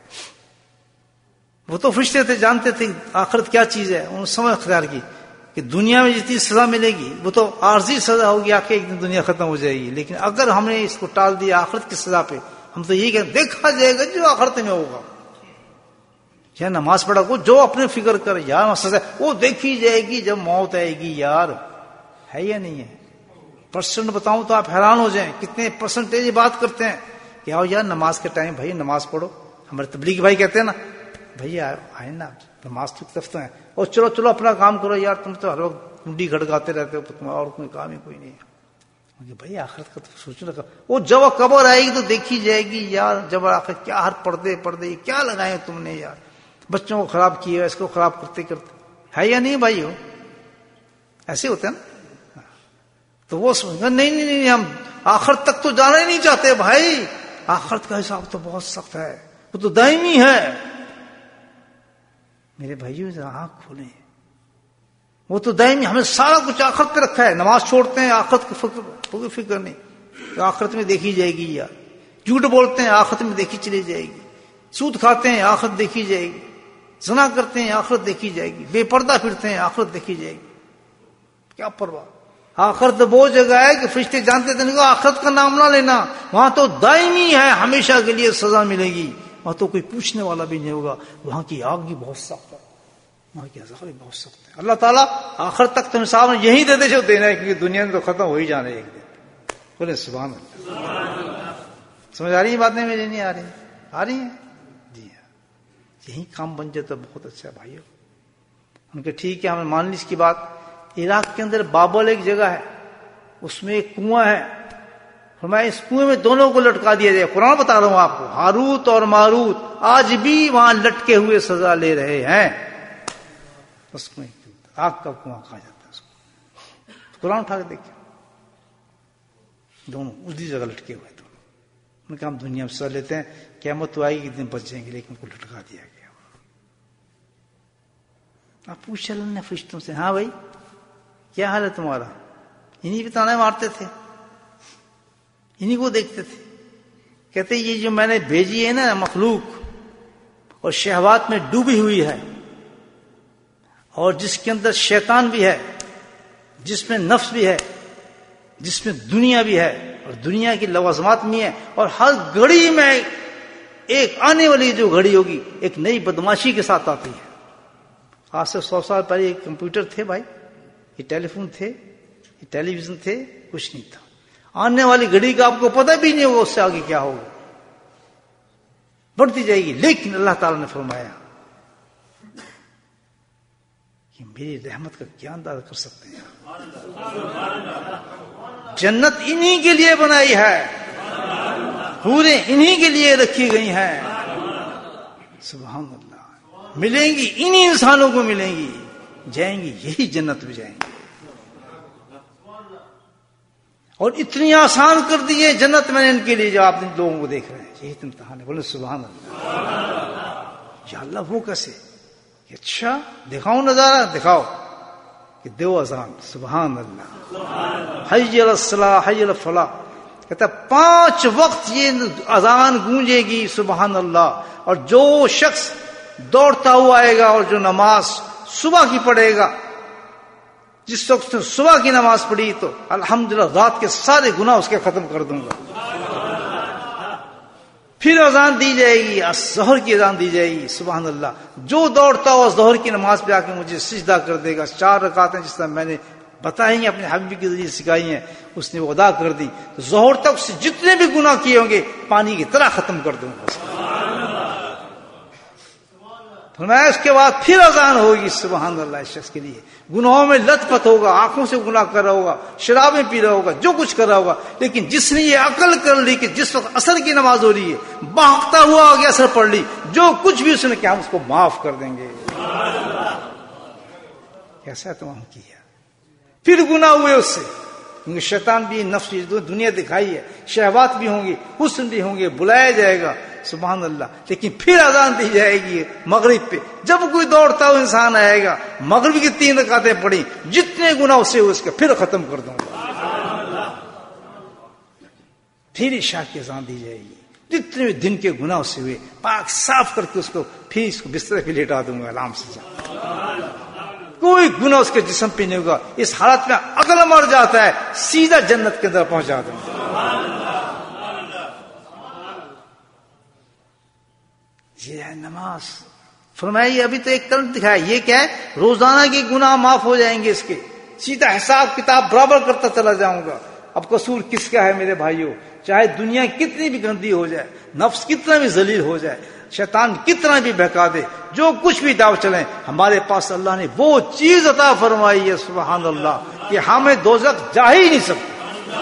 [SPEAKER 1] وہ تو فرشتے تھے, جانتے تھے آخرت کیا چیز ہے, انہوں نے سمجھ اختیار کی کہ دنیا میں جتنی سزا ملے گی وہ تو عارضی سزا ہوگی, آ کے ایک دن دنیا ختم ہو جائے گی. لیکن اگر ہم نے اس کو ٹال دیا آخرت کی سزا پہ, ہم تو یہی کہتے دیکھا جائے گا جو آخرت میں ہوگا. یا نماز پڑھا کو جو اپنے فکر کر, یار سزا وہ دیکھی جائے گی جب موت آئے گی. یار ہے یا نہیں ہے؟ پرسنٹ بتاؤں تو آپ حیران ہو جائیں کتنے پرسنٹیج بات کرتے ہیں کہ آؤ یار نماز کے ٹائم بھائی نماز پڑھو. ہمارے تبلیغی بھائی کہتے ہیں نا بھائی آئے نا نماز تو طرف تو ہے, اور چلو چلو اپنا کام کرو یار, تم تو ہر وقت کنڈی کھڑکاتے رہتے ہو, تمہارا اور کوئی کام ہی کوئی نہیں ہے. بھائی آخرت کا تو سوچنا, وہ جب قبر آئے گی تو دیکھی جائے گی. یار جب آخر کیا ہر پردے پردے کیا لگائے تم نے یار, بچوں کو خراب کیا, اس کو خراب کرتے کرتے, ہے یا نہیں بھائی؟ ہو ایسے ہوتے ہیں نا. تو وہ سمجھ گا نہیں نہیں نہیں, ہم آخر تک تو جانا ہی نہیں چاہتے بھائی, آخرت کا حساب تو بہت سخت ہے, وہ تو دائمی ہے. میرے بھائیوں ذرا آنکھ کھولیں, وہ تو دائمی, ہمیں سارا کچھ آخرت پہ رکھا ہے. نماز چھوڑتے ہیں آخرت کی فکر, کوئی فکر نہیں, آخرت میں دیکھی جائے گی. یار جھوٹ بولتے ہیں آخرت میں دیکھی چلی جائے گی, سود کھاتے ہیں آخرت دیکھی جائے گی, زنا کرتے ہیں آخرت دیکھی جائے گی, بے پردہ پھرتے ہیں آخرت دیکھی جائے گی. کیا پرواہ, آخرت وہ جگہ ہے کہ فرشتے جانتے تھے آخرت کا نام نہ لینا, وہاں تو دائمی ہے, ہمیشہ کے لیے سزا ملے گی, وہاں تو کوئی پوچھنے والا بھی نہیں ہوگا. وہاں کی آگ بھی بہت سخت ہے, وہاں کی عذاب بھی بہت سخت ہے. اللہ تعالیٰ آخر تک تو حساب یہی دے دے جو دینا ہے, کیونکہ دنیا میں تو ختم ہو ہی جانا ہے ایک دن. بولے سبحان اللہ. سمجھ آ رہی ہیں باتیں میری؟ نہیں آ رہی؟ آ رہی ہیں جی ہاں. یہی کام بن جائے تو بہت اچھا ہے بھائیو. ان کے ٹھیک ہے ہمیں مان لی اس کی بات. عراق کے اندر بابل ایک جگہ ہے, اس میں ایک کنواں ہے. فرمایا اس کنویں میں دونوں کو لٹکا دیا جائے. قرآن بتا رہا ہوں آپ کو, ہاروت اور ماروت آج بھی وہاں لٹکے ہوئے سزا لے رہے ہیں. اس کنویں آگ کا کنواں کہا جاتا ہے اس کو. قرآن اٹھا کے دیکھیں, دونوں اسی جگہ لٹکے ہوئے دونوں. ان کا ہم دنیا میں سزا لیتے ہیں, قیامت تو آئے گی دن بچ جائیں گے, لیکن ان کو لٹکا دیا گیا. آپ پوچھ اللہ نے فرشتوں سے, ہاں بھائی کیا حال ہے تمہارا؟ انہیں بھی تانے مارتے تھے, انہیں کو دیکھتے تھے. کہتے یہ جو میں نے بھیجی ہے نا مخلوق, اور شہوات میں ڈوبی ہوئی ہے, اور جس کے اندر شیطان بھی ہے, جس میں نفس بھی ہے, جس میں دنیا بھی ہے, اور دنیا کی لوازمات بھی ہیں, اور ہر گھڑی میں ایک آنے والی جو گھڑی ہوگی ایک نئی بدماشی کے ساتھ آتی ہے. آج سے سو سال پہلے یہ کمپیوٹر تھے بھائی, یہ ٹیلی فون تھے, یہ ٹیلی ویژن تھے, کچھ نہیں تھا. آنے والی گھڑی کا آپ کو پتہ بھی نہیں ہوگا اس سے آگے کیا ہوگا, بڑھتی جائے گی. لیکن اللہ تعالیٰ نے فرمایا کہ میری رحمت کا کیا اندازہ کر سکتے ہیں. جنت انہی کے لیے بنائی ہے, حوریں انہی کے لیے رکھی گئی ہیں. سبحان اللہ. ملیں گی انہی انسانوں کو ملیں گی, جائیں گی یہی جنت میں جائیں گے. اور اتنی آسان کر دی ہے جنت میں نے ان کے لیے جو آپ لوگوں کو دیکھ رہے ہیں. یہی امتحان ہے. بولے سبحان اللہ. یا اللہ وہ کیسے؟ اچھا دکھاؤ نظارہ, دکھاؤ کہ دو اذان. سبحان اللہ. حی علی الصلاح حی علی الفلاح. کہتا پانچ وقت یہ اذان گونجے گی. سبحان اللہ. اور جو شخص دوڑتا ہوا آئے گا اور جو نماز صبح کی پڑھے گا, جس وقت صبح کی نماز پڑھی تو الحمدللہ رات کے سارے گناہ اس کے ختم کر دوں گا. پھر اذان دی جائے گی, ظہر کی اذان دی جائے گی. سبحان اللہ. جو دوڑتا ہو ظہر کی نماز پہ آ کے مجھے سجدہ کر دے گا. چار رکعتیں جس طرح میں نے بتائی ہیں اپنے حبیب کے ذریعے سکھائی ہیں, اس نے وہ ادا کر دی. تو ظہر تک سے جتنے بھی گناہ کیے ہوں گے پانی کی طرح ختم کر دوں گا. فرمایا اس کے بعد پھر اذان ہوگی. سبحان اللہ. اس شخص کے لیے گناہوں میں لت پت ہوگا, آنکھوں سے گناہ کر رہا ہوگا, شرابیں پی رہا ہوگا, جو کچھ کر رہا ہوگا, لیکن جس نے یہ عقل کر لی کہ جس وقت عصر کی نماز ہو رہی ہے بہکتا ہوا آگے اثر پڑھ لی, جو کچھ بھی اس نے کیا ہم اس کو معاف کر دیں گے. کیسا تمام کیا. پھر گناہ ہوئے اس سے, کیونکہ شیطان بھی نفس دنیا دکھائی ہے, شہوات بھی ہوں گی, حسن بھی ہوں گے, بلایا جائے گا. سبحان اللہ. لیکن پھر اذان دی جائے گی مغرب پہ. جب کوئی دوڑتا ہوا انسان آئے گا, مغرب کی تین رکعتیں پڑھی, جتنے گناہ اسے ہوئے اس کے پھر ختم کر دوں گا. پھر عشاء کی اذان دی جائے گی, جتنے بھی دن کے گناہ اسے ہوئے پاک صاف کر کے اس کو پھر اس کو بستر پہ لیٹا دوں گا آرام سے. کوئی گناہ اس کے جسم پہ نہیں ہوگا. اس حالت میں عقل مر جاتا ہے, سیدھا جنت کے اندر پہنچا دوں گا. یہ ہے نماز. فرمایا ابھی تو ایک طرف دکھایا, یہ کیا ہے؟ روزانہ کے گناہ معاف ہو جائیں گے اس کے, سیدھا حساب کتاب برابر کرتا چلا جاؤں گا. اب قصور کس کا ہے میرے بھائیوں؟ چاہے دنیا کتنی بھی گندی ہو جائے, نفس کتنا بھی ذلیل ہو جائے, شیطان کتنا بھی بہکا دے, جو کچھ بھی داو چلیں, ہمارے پاس اللہ نے وہ چیز عطا فرمائی ہے. سبحان اللہ. کہ ہمیں دوزخ جا ہی نہیں سکتا,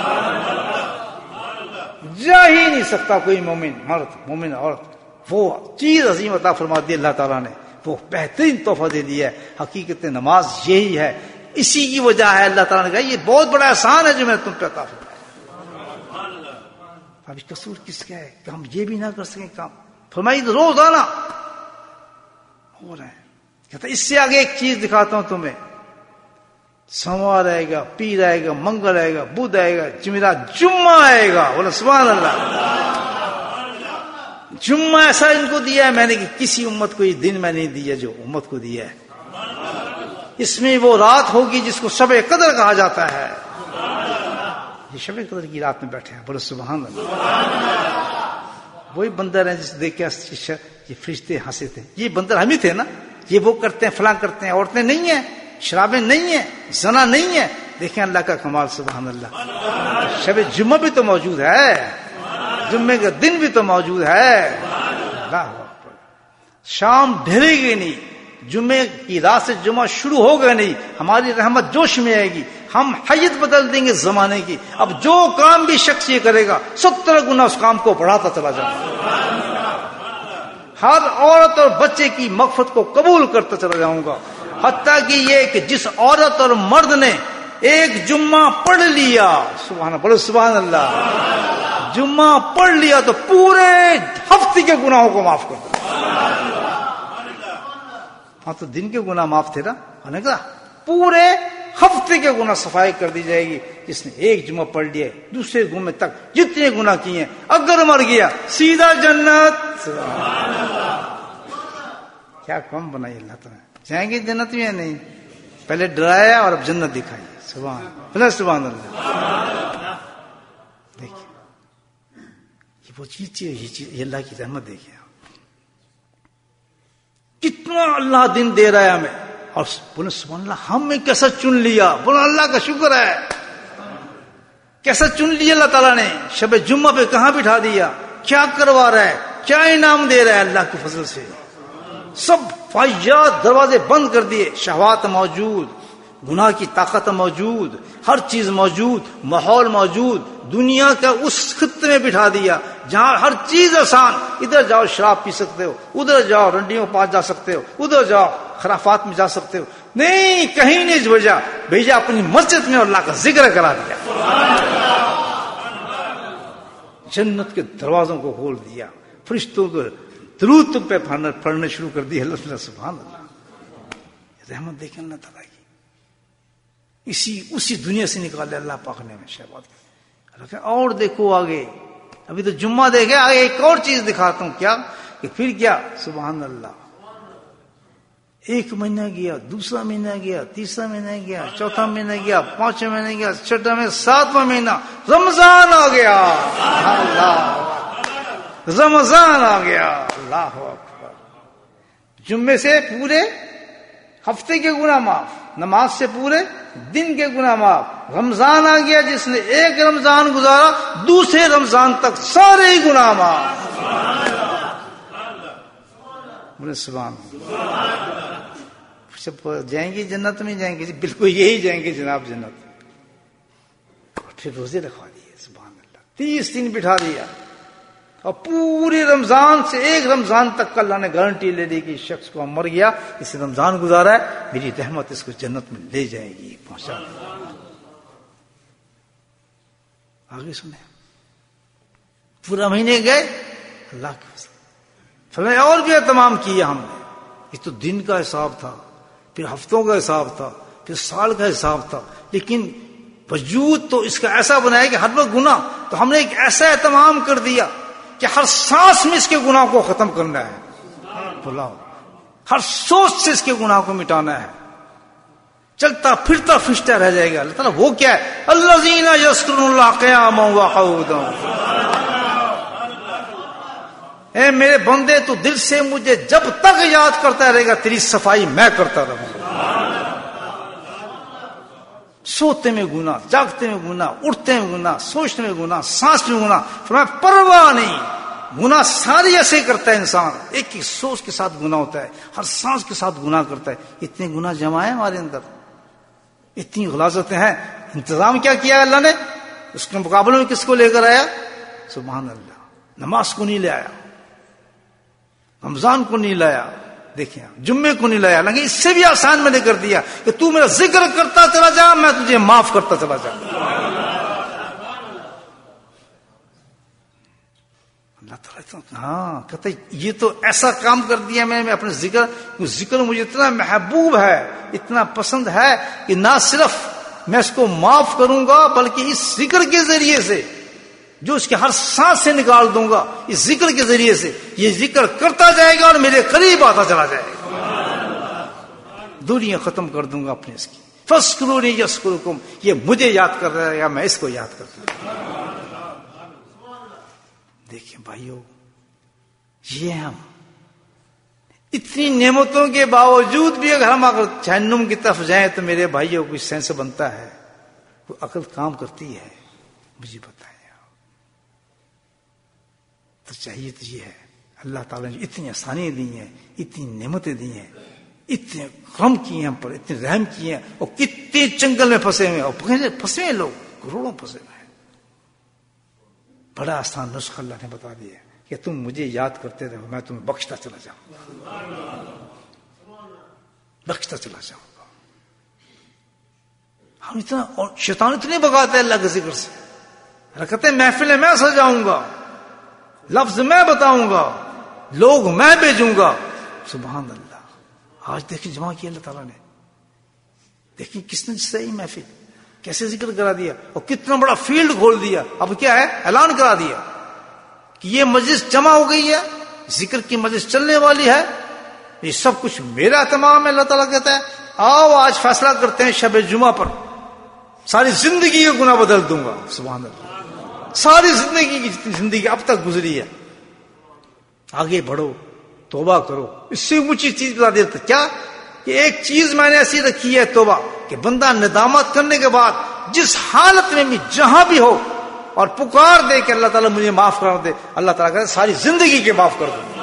[SPEAKER 1] جا ہی نہیں سکتا کوئی مومن مرد مومن عورت. وہ چیز عظیم عطا فرما دی اللہ تعالیٰ نے, وہ بہترین تحفہ دے دیا ہے. حقیقت نماز یہی ہے, اسی کی وجہ ہے اللہ تعالیٰ نے کہا یہ بہت بڑا احسان ہے جو میں نے تم پہ عطا فرمایا. ابھی قصور کس کا ہے کہ ہم یہ بھی نہ کر سکیں کام؟ فرمائی روزانہ ہو رہے ہیں. کہتا اس سے آگے ایک چیز دکھاتا ہوں تمہیں. سوموار آئے گا, پیر آئے گا, منگل آئے گا, بدھ آئے گا, جمعرات, جمعہ آئے گا. بولا سبحان اللہ. جمعہ ایسا ان کو دیا ہے میں نے کہ کسی امت کو یہ دن میں نہیں دیا جو امت کو دیا ہے. اس میں وہ رات ہوگی جس کو شب قدر کہا جاتا ہے. یہ شب قدر کی رات میں بیٹھے ہیں. بولو سبحان اللہ. وہی بندر ہیں جس دیکھ کے یہ فرشتے ہنسے تھے. یہ بندر ہم ہی تھے نا. یہ وہ کرتے ہیں فلاں کرتے ہیں, عورتیں نہیں ہیں, شرابیں نہیں ہیں, زنا نہیں ہے. دیکھیں اللہ کا کمال. سبحان اللہ. شب جمعہ بھی تو موجود ہے, جمعے کا دن بھی تو موجود ہے. اللہ شام ڈھرے گی نہیں, جمعے کی رات سے جمعہ شروع ہوگا نہیں, ہماری رحمت جوش میں آئے گی. ہم حیت بدل دیں گے زمانے کی. اب جو کام بھی شخص یہ کرے گا ستر گنا اس کام کو بڑھاتا چلا جائے گا. ہر عورت اور بچے کی مغفرت کو قبول کرتا چلا جاؤں گا. حتیٰ کہ یہ کہ جس عورت اور مرد نے ایک جمعہ پڑھ لیا, سبحان اللہ, سبحان اللہ, جمعہ پڑھ لیا تو پورے ہفتے کے گناہوں کو معاف کر دو. ہاں تو دن کے گناہ معاف تھے نا, پورے ہفتے کے گناہ صفائی کر دی جائے گی. جس نے ایک جمعہ پڑھ لیا دوسرے جمعے تک جتنے گناہ کیے ہیں اگر مر گیا سیدھا جنت. کیا کم بنائی اللہ تعالیٰ. جائیں گے جنت میں یا نہیں؟ پہلے ڈرایا اور اب جنت دکھائی. سبحان اللہ, سبحان اللہ. دیکھیے یہ وہ چیز یہ چیز یہ اللہ کی رحمت. دیکھیے کتنا اللہ دن دے رہا ہے ہمیں, اور بولے سبحان اللہ ہمیں کیسا چن لیا. بولے اللہ کا شکر ہے, کیسا چن لیا اللہ تعالیٰ نے. شب جمعہ پہ کہاں بٹھا دیا, کیا کروا رہا ہے, کیا انعام دے رہا ہے اللہ کے فضل سے. سب فائجات دروازے بند کر دیے, شہوات موجود, گناہ کی طاقت موجود, ہر چیز موجود, ماحول موجود, دنیا کا اس خطے میں بٹھا دیا جہاں ہر چیز آسان. ادھر جاؤ شراب پی سکتے ہو, ادھر جاؤ رنڈیوں کے پاس جا سکتے ہو, ادھر جاؤ خرافات میں جا سکتے ہو. نہیں, کہیں نہیں بھیجا, بھیجا اپنی مسجد میں اور اللہ کا ذکر کرا دیا. جنت کے دروازوں کو کھول دیا، فرشتوں کو درود تم پہ پڑھنے شروع کر دی. اللہ سبحان اللہ، رحمت دیکھیں اللہ تعالیٰ کی. اسی اسی دنیا سے نکالے اللہ پاک نے شہباد. اور دیکھو آگے، ابھی تو جمعہ دیکھے، آگے ایک اور چیز دکھاتا ہوں. کیا کہ پھر کیا سبحان اللہ، ایک مہینہ گیا، دوسرا مہینہ گیا، تیسرا مہینہ گیا، چوتھا مہینہ گیا، پانچواں مہینہ گیا، چھٹا مہینہ، ساتواں مہینہ، رمضان آ گیا. اللہ، رمضان آ گیا. اللہ اکبر. جمعے سے پورے ہفتے کے گناہ معاف، نماز سے پورے دن کے گناہ معاف. رمضان آ گیا، جس نے ایک رمضان گزارا دوسرے رمضان تک سارے ہی گناہ معاف. بولے سبحان اللہ. جب جائیں گے جنت میں جائیں گے، بالکل یہی جائیں گے جناب جنت. پھر روزے رکھوا دیے سبحان اللہ، تیس دن بٹھا دیا، اور پورے رمضان سے ایک رمضان تک اللہ نے گارنٹی لے لی کہ اس شخص کو مر گیا، اس نے رمضان گزارا ہے، میری رحمت اس کو جنت میں لے جائے گی، پہنچا. آگے سنیں، پورا مہینے گئے، اللہ کے فضل اور بھی اہتمام کیا ہم نے. یہ تو دن کا حساب تھا، پھر ہفتوں کا حساب تھا، پھر سال کا حساب تھا، لیکن وجود تو اس کا ایسا بنایا کہ ہر وقت گناہ. تو ہم نے ایک ایسا اہتمام کر دیا کہ ہر سانس میں اس کے گناہ کو ختم کرنا ہے. بلاؤ، ہر سوچ سے اس کے گناہ کو مٹانا ہے. چلتا پھرتا پھستا رہ جائے گا. اللہ تعالیٰ وہ کیا ہے؟ الذین یذکرون اللہ قیاما وقعودا. اے میرے بندے، تو دل سے مجھے جب تک یاد کرتا رہے گا، تیری صفائی میں کرتا رہوں گا. سوتے میں گناہ، جاگتے میں گناہ، اٹھتے میں گناہ، سوچنے میں گناہ، سانس میں گناہ، فرمایا پرواہ نہیں. گناہ سارے ایسے کرتا ہے انسان، ایک ایک سوچ کے ساتھ گناہ ہوتا ہے، ہر سانس کے ساتھ گناہ کرتا ہے. اتنے گناہ جمع ہیں ہمارے اندر، اتنی غلاظتیں ہیں. انتظام کیا کیا ہے اللہ نے؟ اس کے مقابلے میں کس کو لے کر آیا؟ سبحان اللہ. نماز کو نہیں لے آیا، رمضان کو نہیں لایا، دیکھیں جمعے کو نہیں لایا، لیکن اس سے بھی آسان میں نے کر دیا کہ تو میرا ذکر کرتا چلا جا، میں تجھے معاف کرتا چلا جا. اللہ تعالیٰ ہاں کہتے یہ تو ایسا کام کر دیا میں میں اپنے ذکر ذکر مجھے اتنا محبوب ہے، اتنا پسند ہے کہ نہ صرف میں اس کو معاف کروں گا، بلکہ اس ذکر کے ذریعے سے جو اس کے ہر سانس سے نکال دوں گا، اس ذکر کے ذریعے سے یہ ذکر کرتا جائے گا اور میرے قریب آتا چلا جائے گا. دنیا ختم کر دوں گا اپنے اس کی. فاذکرونی یذکرکم، یہ مجھے یاد کر رہا ہے یا میں اس کو یاد کرتا ہوں. دیکھیں بھائیو، یہ ہم اتنی نعمتوں کے باوجود بھی اگر ہم اگر جہنم کی طرف جائیں تو میرے بھائیوں کوئی سینس بنتا ہے، کوئی عقل کام کرتی ہے؟ مجھے بتائیں. تو چاہیے تو یہ ہے، اللہ تعالیٰ نے اتنی آسانیاں دی ہیں، اتنی نعمتیں دی ہیں، اتنے غم کیے ہیں ہم پر، اتنے رحم کیے ہیں، اور کتنے چنگل میں پھنسے ہوئے ہیں، اور پھنسے ہیں لوگ کروڑوں پھنسے ہوئے ہیں. بڑا آسان نسخہ اللہ نے بتا دیا کہ تم مجھے یاد کرتے رہو، میں تمہیں بخشتا چلا جاؤں گا، بخشتا چلا جاؤں گا. ہم اتنا، اور شیطان اتنے بگاتے ہیں اللہ کے ذکر سے. اللہ کہتے ہیں محفلیں میں سجاؤں گا، لفظ میں بتاؤں گا، لوگ میں بھیجوں گا. سبحان اللہ. آج دیکھیں جمع کیا اللہ تعالیٰ نے، دیکھیں کس نے صحیح محفل کیسے ذکر کرا دیا، اور کتنا بڑا فیلڈ کھول دیا. اب کیا ہے؟ اعلان کرا دیا کہ یہ مجلس جمع ہو گئی ہے، ذکر کی مجلس چلنے والی ہے، یہ سب کچھ میرا اہتمام ہے. اللہ تعالیٰ کہتا ہے آؤ آج فیصلہ کرتے ہیں شب جمعہ پر، ساری زندگی کا گناہ بدل دوں گا. سبحان اللہ. ساری زندگی کی جتنی زندگی اب تک گزری ہے، آگے بڑھو، توبہ کرو. اس سے اونچی چیز بتا دیتا کیا کہ ایک چیز میں نے ایسی رکھی ہے توبہ، کہ بندہ ندامت کرنے کے بعد جس حالت میں بھی جہاں بھی ہو اور پکار دے کہ اللہ تعالیٰ مجھے معاف کر دے، اللہ تعالیٰ کہتے ساری زندگی کے معاف کر دو.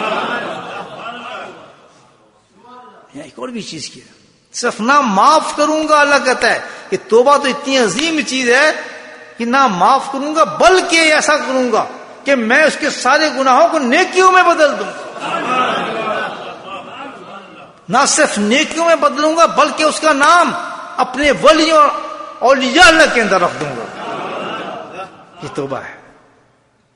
[SPEAKER 1] ایک اور بھی چیز کی صرف نہ معاف کروں گا، اللہ کہتا ہے کہ توبہ تو اتنی عظیم چیز ہے کہ نہ معاف کروں گا بلکہ ایسا کروں گا کہ میں اس کے سارے گناہوں کو نیکیوں میں بدل دوں گا. نہ صرف نیکیوں میں بدلوں گا بلکہ اس کا نام اپنے ولیوں اور اولیاء اللہ کے اندر رکھ دوں گا. یہ توبہ ہے.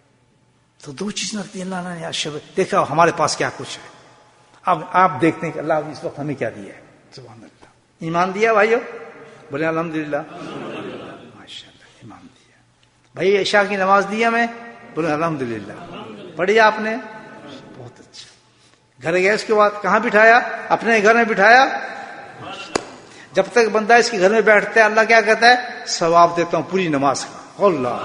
[SPEAKER 1] تو دو چیزیں رکھتی اللہ نے اشب دیکھا ہمارے پاس کیا کچھ ہے. اب آپ دیکھتے ہیں کہ اللہ نے اس وقت ہمیں کیا دیا ہے. سبحان اللہ. ایمان دیا بھائیو, بولے الحمدللہ. ماشاء اللہ ایمان دیا. بھائی عشاء کی نماز دی ہمیں, بولے الحمدللہ. پڑھی آپ نے, بہت اچھا. گھر گئے اس کے بعد کہاں بٹھایا؟ اپنے گھر میں بٹھایا. جب تک بندہ اس کے گھر میں بیٹھتا ہے اللہ کیا کہتا ہے؟ ثواب دیتا ہوں پوری نماز کا. اللہ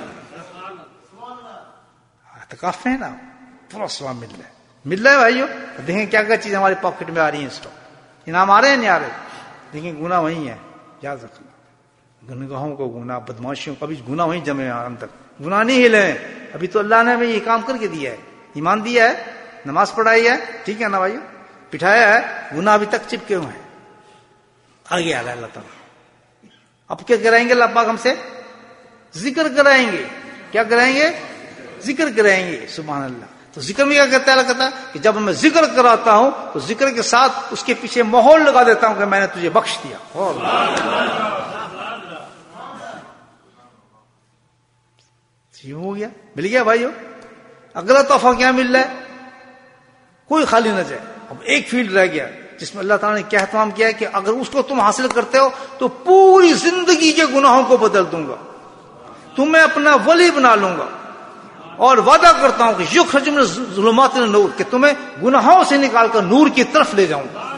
[SPEAKER 1] اعتکاف ہے نا, پورا ثواب مل رہا ہے. مل رہا ہے بھائیو. دیکھیں کیا کیا چیز ہمارے پاکٹ میں آ رہی ہیں. اس وقت انعام آ رہے ہیں نہیں آ رہے؟ لیکن گناہ وہی ہے, یاد رکھنا. گناہوں کو گناہ, بدماشیوں کا بھی گناہ وہیں جمے ہیں اندر. گناہ نہیں ہلے ہیں. ابھی تو اللہ نے ہمیں یہ کام کر کے دیا ہے, ایمان دیا ہے, نماز پڑھائی ہے, ٹھیک ہے نا بھائیو, بٹھایا ہے, گناہ ابھی تک چپکے ہوئے ہیں. آگے آ رہا ہے اللہ تعالیٰ. اب کیا کرائیں گے اللہ پاک ہم سے؟ ذکر کرائیں گے. کیا کرائیں گے؟ ذکر کرائیں گے. سبحان اللہ. تو ذکر میں کیا کہتا ہے اللہ کہتا ہے کہ جب میں ذکر کراتا ہوں تو ذکر کے ساتھ اس کے پیچھے ماحول لگا دیتا ہوں کہ میں نے تجھے بخش دیا. یہ ہو گیا, مل گیا بھائیو. اگلا تحفہ کیا مل رہا ہے؟ کوئی خالی نہ جائے. اب ایک فیلڈ رہ گیا جس میں اللہ تعالیٰ نے کیا اہتمام کیا ہے کہ اگر اس کو تم حاصل کرتے ہو تو پوری زندگی کے گناہوں کو بدل دوں گا, تمہیں اپنا ولی بنا لوں گا, اور وعدہ کرتا ہوں کہ یخرج من ظلمات النور, کہ تمہیں گناہوں سے نکال کر نور کی طرف لے جاؤں گا.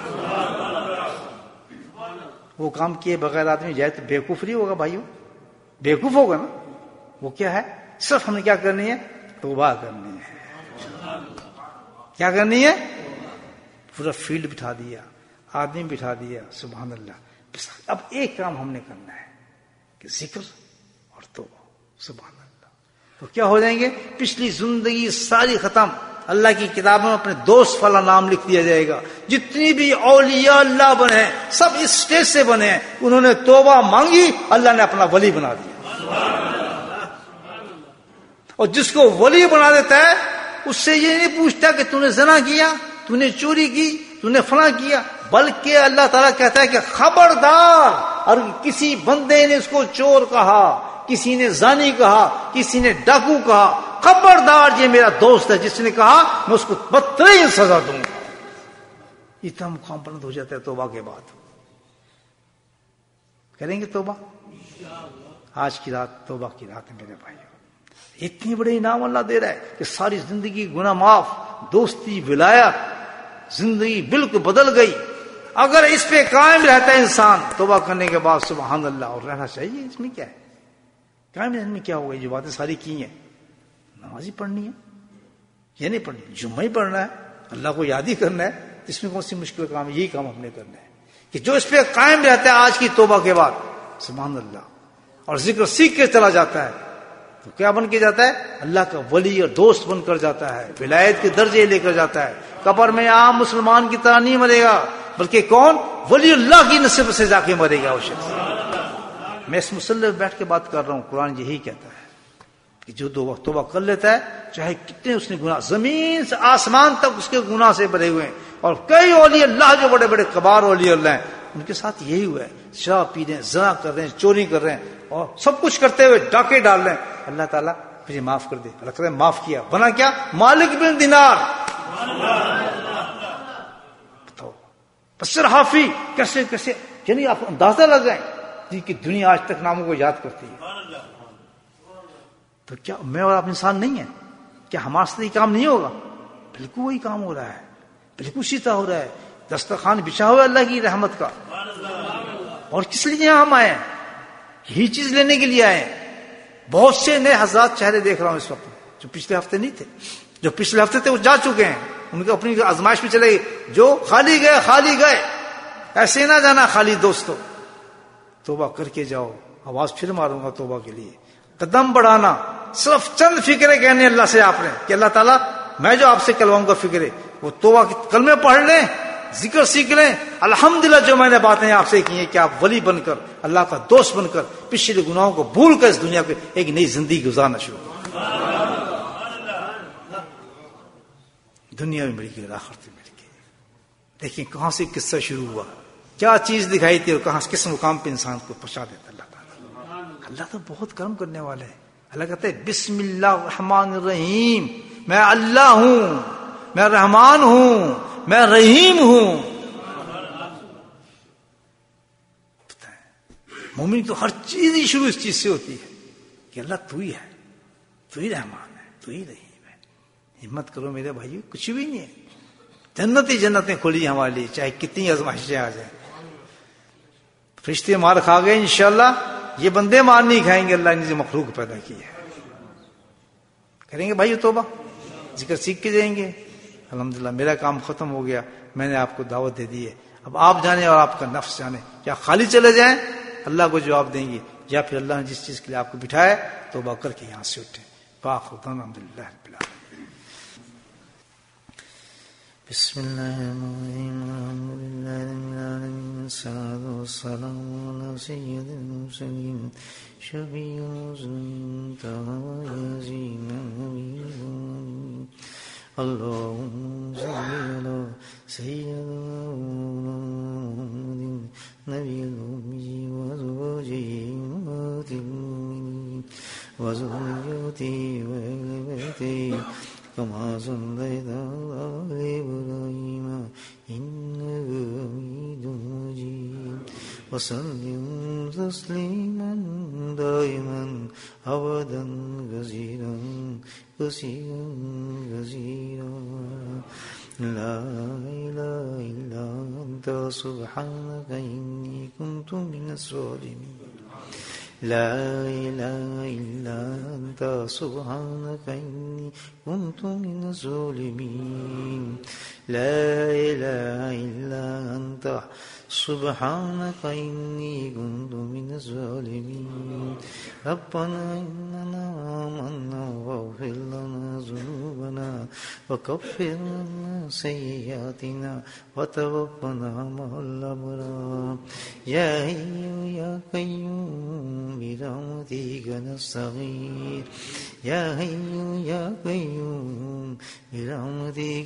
[SPEAKER 1] وہ کام کیے بغیر آدمی جائے تو بیوقوف نہیں ہوگا بھائیو, بیوقوف ہوگا نا. وہ کیا ہے؟ صرف ہم نے کیا کرنی ہے؟ توبہ کرنی ہے. کیا کرنی ہے؟ پورا فیلڈ بٹھا دیا, آدمی بٹھا دیا. سبحان اللہ. اب ایک کام ہم نے کرنا ہے کہ ذکر اور توبہ. سبحان اللہ. تو کیا ہو جائیں گے؟ پچھلی زندگی ساری ختم. اللہ کی کتابوں میں اپنے دوست والا نام لکھ دیا جائے گا. جتنی بھی اولیاء اللہ بنے سب اس اسٹیج سے بنے ہیں, انہوں نے توبہ مانگی, اللہ نے اپنا ولی بنا دیا. اور جس کو ولی بنا دیتا ہے اس سے یہ نہیں پوچھتا کہ تو نے زنا کیا, تو نے چوری کی, تو نے فلاں کیا, بلکہ اللہ تعالیٰ کہتا ہے کہ خبردار, اور کسی بندے نے اس کو چور کہا, کسی نے زانی کہا, کسی نے ڈاکو کہا, خبردار یہ میرا دوست ہے, جس نے کہا میں اس کو بدترین سزا دوں گا. اتنا مقام بلند ہو جاتا ہے توبہ کے بعد. کریں گے توبہ؟ آج کی رات توبہ کی رات ہے میرے بھائیو. اتنی بڑے انعام اللہ دے رہا ہے کہ ساری زندگی گناہ معاف, دوستی, ولایت, زندگی بالکل بدل گئی. اگر اس پہ قائم رہتا ہے انسان توبہ کرنے کے بعد, سبحان اللہ, اور رہنا چاہیے. اس میں کیا ہے قائم رہنے میں؟ کیا ہوگا؟ جو باتیں ساری کی ہیں, نماز ہی پڑھنی ہے, یہ نہیں پڑھنی, جمعہ ہی پڑھنا ہے, اللہ کو یاد ہی کرنا ہے. اس میں کون سی مشکل کام ہے؟ یہی کام ہم نے کرنا ہے کہ جو اس پہ قائم رہتا ہے آج کی توبہ کے بعد, سبحان اللہ, اور ذکر سیکھ کے چلا جاتا ہے تو کیا بن کے جاتا ہے؟ اللہ کا ولی اور دوست بن کر جاتا ہے, ولایت کے درجے لے کر جاتا ہے. قبر میں عام مسلمان کی طرح نہیں مرے گا, بلکہ کون؟ ولی اللہ کی نصیب سے جا کے مرے گا وہ شخص. میں اس مسلح بیٹھ کے بات کر رہا ہوں, قرآن یہی کہتا ہے کہ جو دو وقت توبہ کر لیتا ہے, چاہے کتنے اس نے گناہ, زمین سے آسمان تک اس کے گناہ سے بھرے ہوئے ہیں. اور کئی اولیاء اللہ جو بڑے بڑے کبار اولیاء اللہ ہیں, ان کے ساتھ یہی ہوا ہے, شراب پی رہے ہیں, زنا کر رہے ہیں, چوری کر رہے ہیں, اور سب کچھ کرتے ہوئے ڈاکے ڈال رہے ہیں. اللہ تعالیٰ مجھے معاف کر دے. اللہ کہتے ہیں معاف کیا, بنا کیا؟ مالک بن دینار. بتاؤ بصر حافی کیسے کیسے, یعنی آپ اندازہ لگائیں جن کی دنیا آج تک ناموں کو یاد کرتی ہے. تو کیا میں اور آپ انسان نہیں ہیں؟ کیا ہمارے سے یہ کام نہیں ہوگا؟ بالکل وہی کام ہو رہا ہے, بالکل سیدھا ہو رہا ہے. دسترخوان بچھا ہوا ہے اللہ کی رحمت کا. اور کس لیے ہم آئے ہیں؟ یہی چیز لینے کے لیے آئے ہیں. بہت سے نئے حضرات چہرے دیکھ رہا ہوں اس وقت, جو پچھلے ہفتے نہیں تھے. جو پچھلے ہفتے تھے وہ جا چکے ہیں, ان کو اپنی آزمائش میں چلے گئے. جو خالی گئے خالی گئے, ایسے نہ جانا خالی دوستو. توبہ کر کے جاؤ. آواز پھر ماروں گا توبہ کے لیے. قدم بڑھانا, صرف چند فکرے کہنے اللہ سے آپ نے کہ اللہ تعالیٰ میں جو آپ سے کلواؤں گا فکرے, وہ توبہ کے کلمے پڑھ لیں, ذکر سیکھ لیں. الحمدللہ جو میں نے باتیں آپ سے کی ہیں کہ آپ ولی بن کر, اللہ کا دوست بن کر, پچھلے گناہوں کو بھول کر اس دنیا کو ایک نئی زندگی گزارنا شروع کریں. دنیا میں مل گئی, آخرت میں مل گئی. دیکھیں کہاں سے قصہ شروع ہوا, کیا چیز دکھائی تھی, اور کہاں کس مقام پہ انسان کو پہنچا دیتا اللہ تعالیٰ. اللہ تو بہت کرم کرنے والا ہے. अल्लाह कहते हैं बिस्मिल्लाह रहमान रहीम, मैं अल्लाह हूं, मैं रहमान हूं, मैं रहीम हूं। मोमिन तो हर चीज ही शुरू इस चीज से होती है कि अल्लाह तू ही है, तू ही रहमान है, तू ही रहीम है। हिम्मत करो मेरे भाइयों, कुछ भी नहीं है, जन्नत ही जन्नतें खोली हमारे लिए, चाहे कितनी आजमाइशें आ जाए। फरिश्ते मार खा गए इंशाल्लाह, ये बंदे मार नहीं खाएंगे, अल्लाह ने जो मखलूक पैदा की है। करेंगे भाइयों तौबा, जिक्र सीख के जाएंगे। अल्हम्दुलिल्लाह मेरा काम खत्म हो गया, मैंने आपको दावत दे दी है, अब आप जाने और आपका नफ्स जाने, क्या खाली चले जाएं, अल्लाह को जवाब देंगे, या फिर अल्लाह ने जिस चीज के लिए आपको बिठाया तौबा करके यहां से उठे। अल्हम्दुलिल्लाह
[SPEAKER 2] اللهم صل على سيدنا محمد نبي الأمي وأزواجه أمهات المؤمنين وذريته وأهل بيته كما صليت على إبراهيم إنك حميد مجيد وسلم تسليما دائما أبدا كثيرا كثيرا كثيرا لا إله إلا أنت سبحانك إني كنت من الظالمين لا إله إلا أنت سبحانك إني كنت من الظالمين لا إله إلا أنت سبحانك إني كنت من الظالمين ربنا إننا آمنا واغفر لنا ذنوبنا وكفر عنا سيئاتنا وتوفنا مع الأبرار يا حي يا قيوم برحمتك نستغيث يا حي يا قيوم برحمتك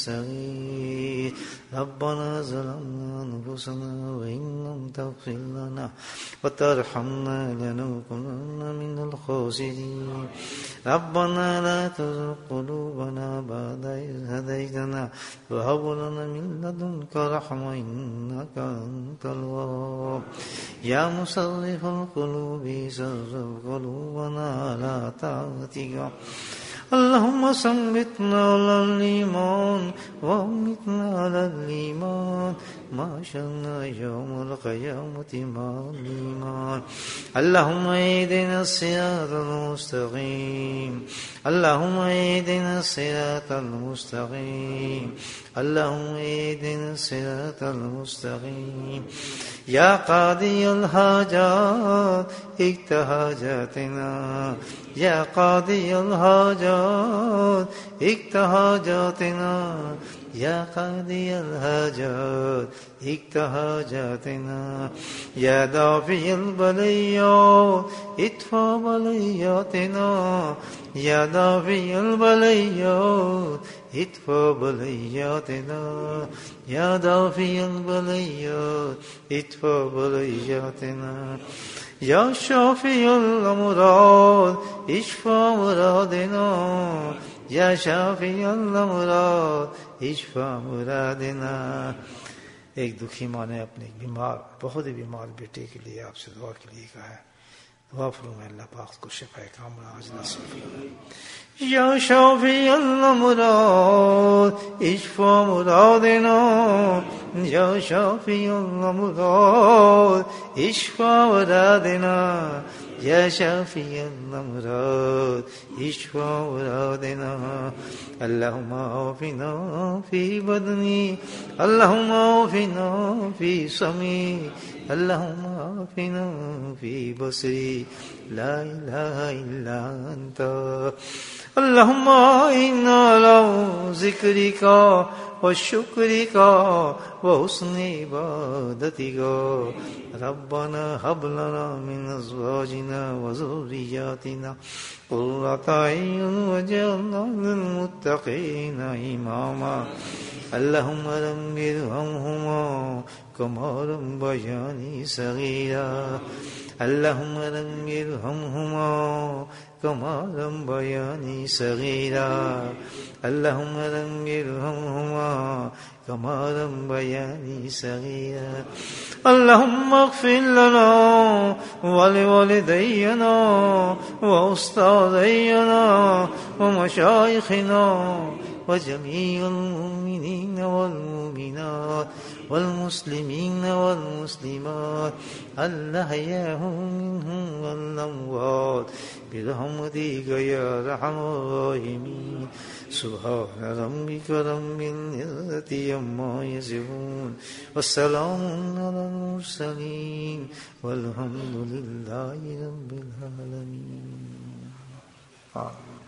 [SPEAKER 2] نستغيث ربنا ظلمنا أنفسنا وإن لم تغفر لنا وترحمنا لنكونن من الخاسرين ربنا لا تزغ قلوبنا بعد إذ هديتنا وهب لنا من لدنك رحمة إنك أنت الوهاب يا مصرف القلوب صرف قلوبنا على طاعتك اللهم ثبتنا على الإيمان وأمتنا على الإيمان ما شئنا يوم القيامة مع الإيمان اللهم اهدنا الصراط المستقيم اللهم اهدنا الصراط المستقيم اللهم اهدنا الصراط المستقيم يا قاضي الحاجات اقض حاجاتنا يا قاضي الحاجات اقض حاجاتنا يا قاضي الحاجات اقض حاجاتنا يا دافع البليات ادفع بلياتنا يا دافع البليات ادفع بلياتنا يا دافع البليات ادفع بلياتنا يا شافي الأمراض اشفى مرادنا يا شافي الأمراض اشفى مرادنا एक दुखी माँ ने अपने बीमार बहुत ही बीमार बेटे के लिए आपसे दुआ के लिए कहा है दुआ फरमाए अल्लाह पाक को शिफा कामना आज नसीब फरमाए या शाफी الأمراض اشفى مرادنا या शाफी الأمراض اشفى مرادنا يا شافي الأمراض اشفى مرادنا اللهم عافنا في بدني اللهم عافنا في سمعي اللهم عافنا في بصري لا إله إلا أنت اللهم إنا على ذكرك وشكرك وحسن عبادتك ربنا هب لنا من أزواجنا وذرياتنا قرة أعين واجعلنا للمتقين إماما اللهم رب ارحمهما كما ربياني صغيرا اللهم رب ارحمهما كما ربياني صغيرا اللهم رب ارحمهما كما ربياني صغيرا اللهم اغفر لنا ولوالدينا وأستاذينا ومشايخنا وجميع المؤمنين والمؤمنات والمسلمين والمسلمات الأحياء منهم والأموات برحمتك يا أرحم الراحمين سبحان ربك رب العزة عما يصفون والسلام على المرسلين والحمد لله رب العالمين.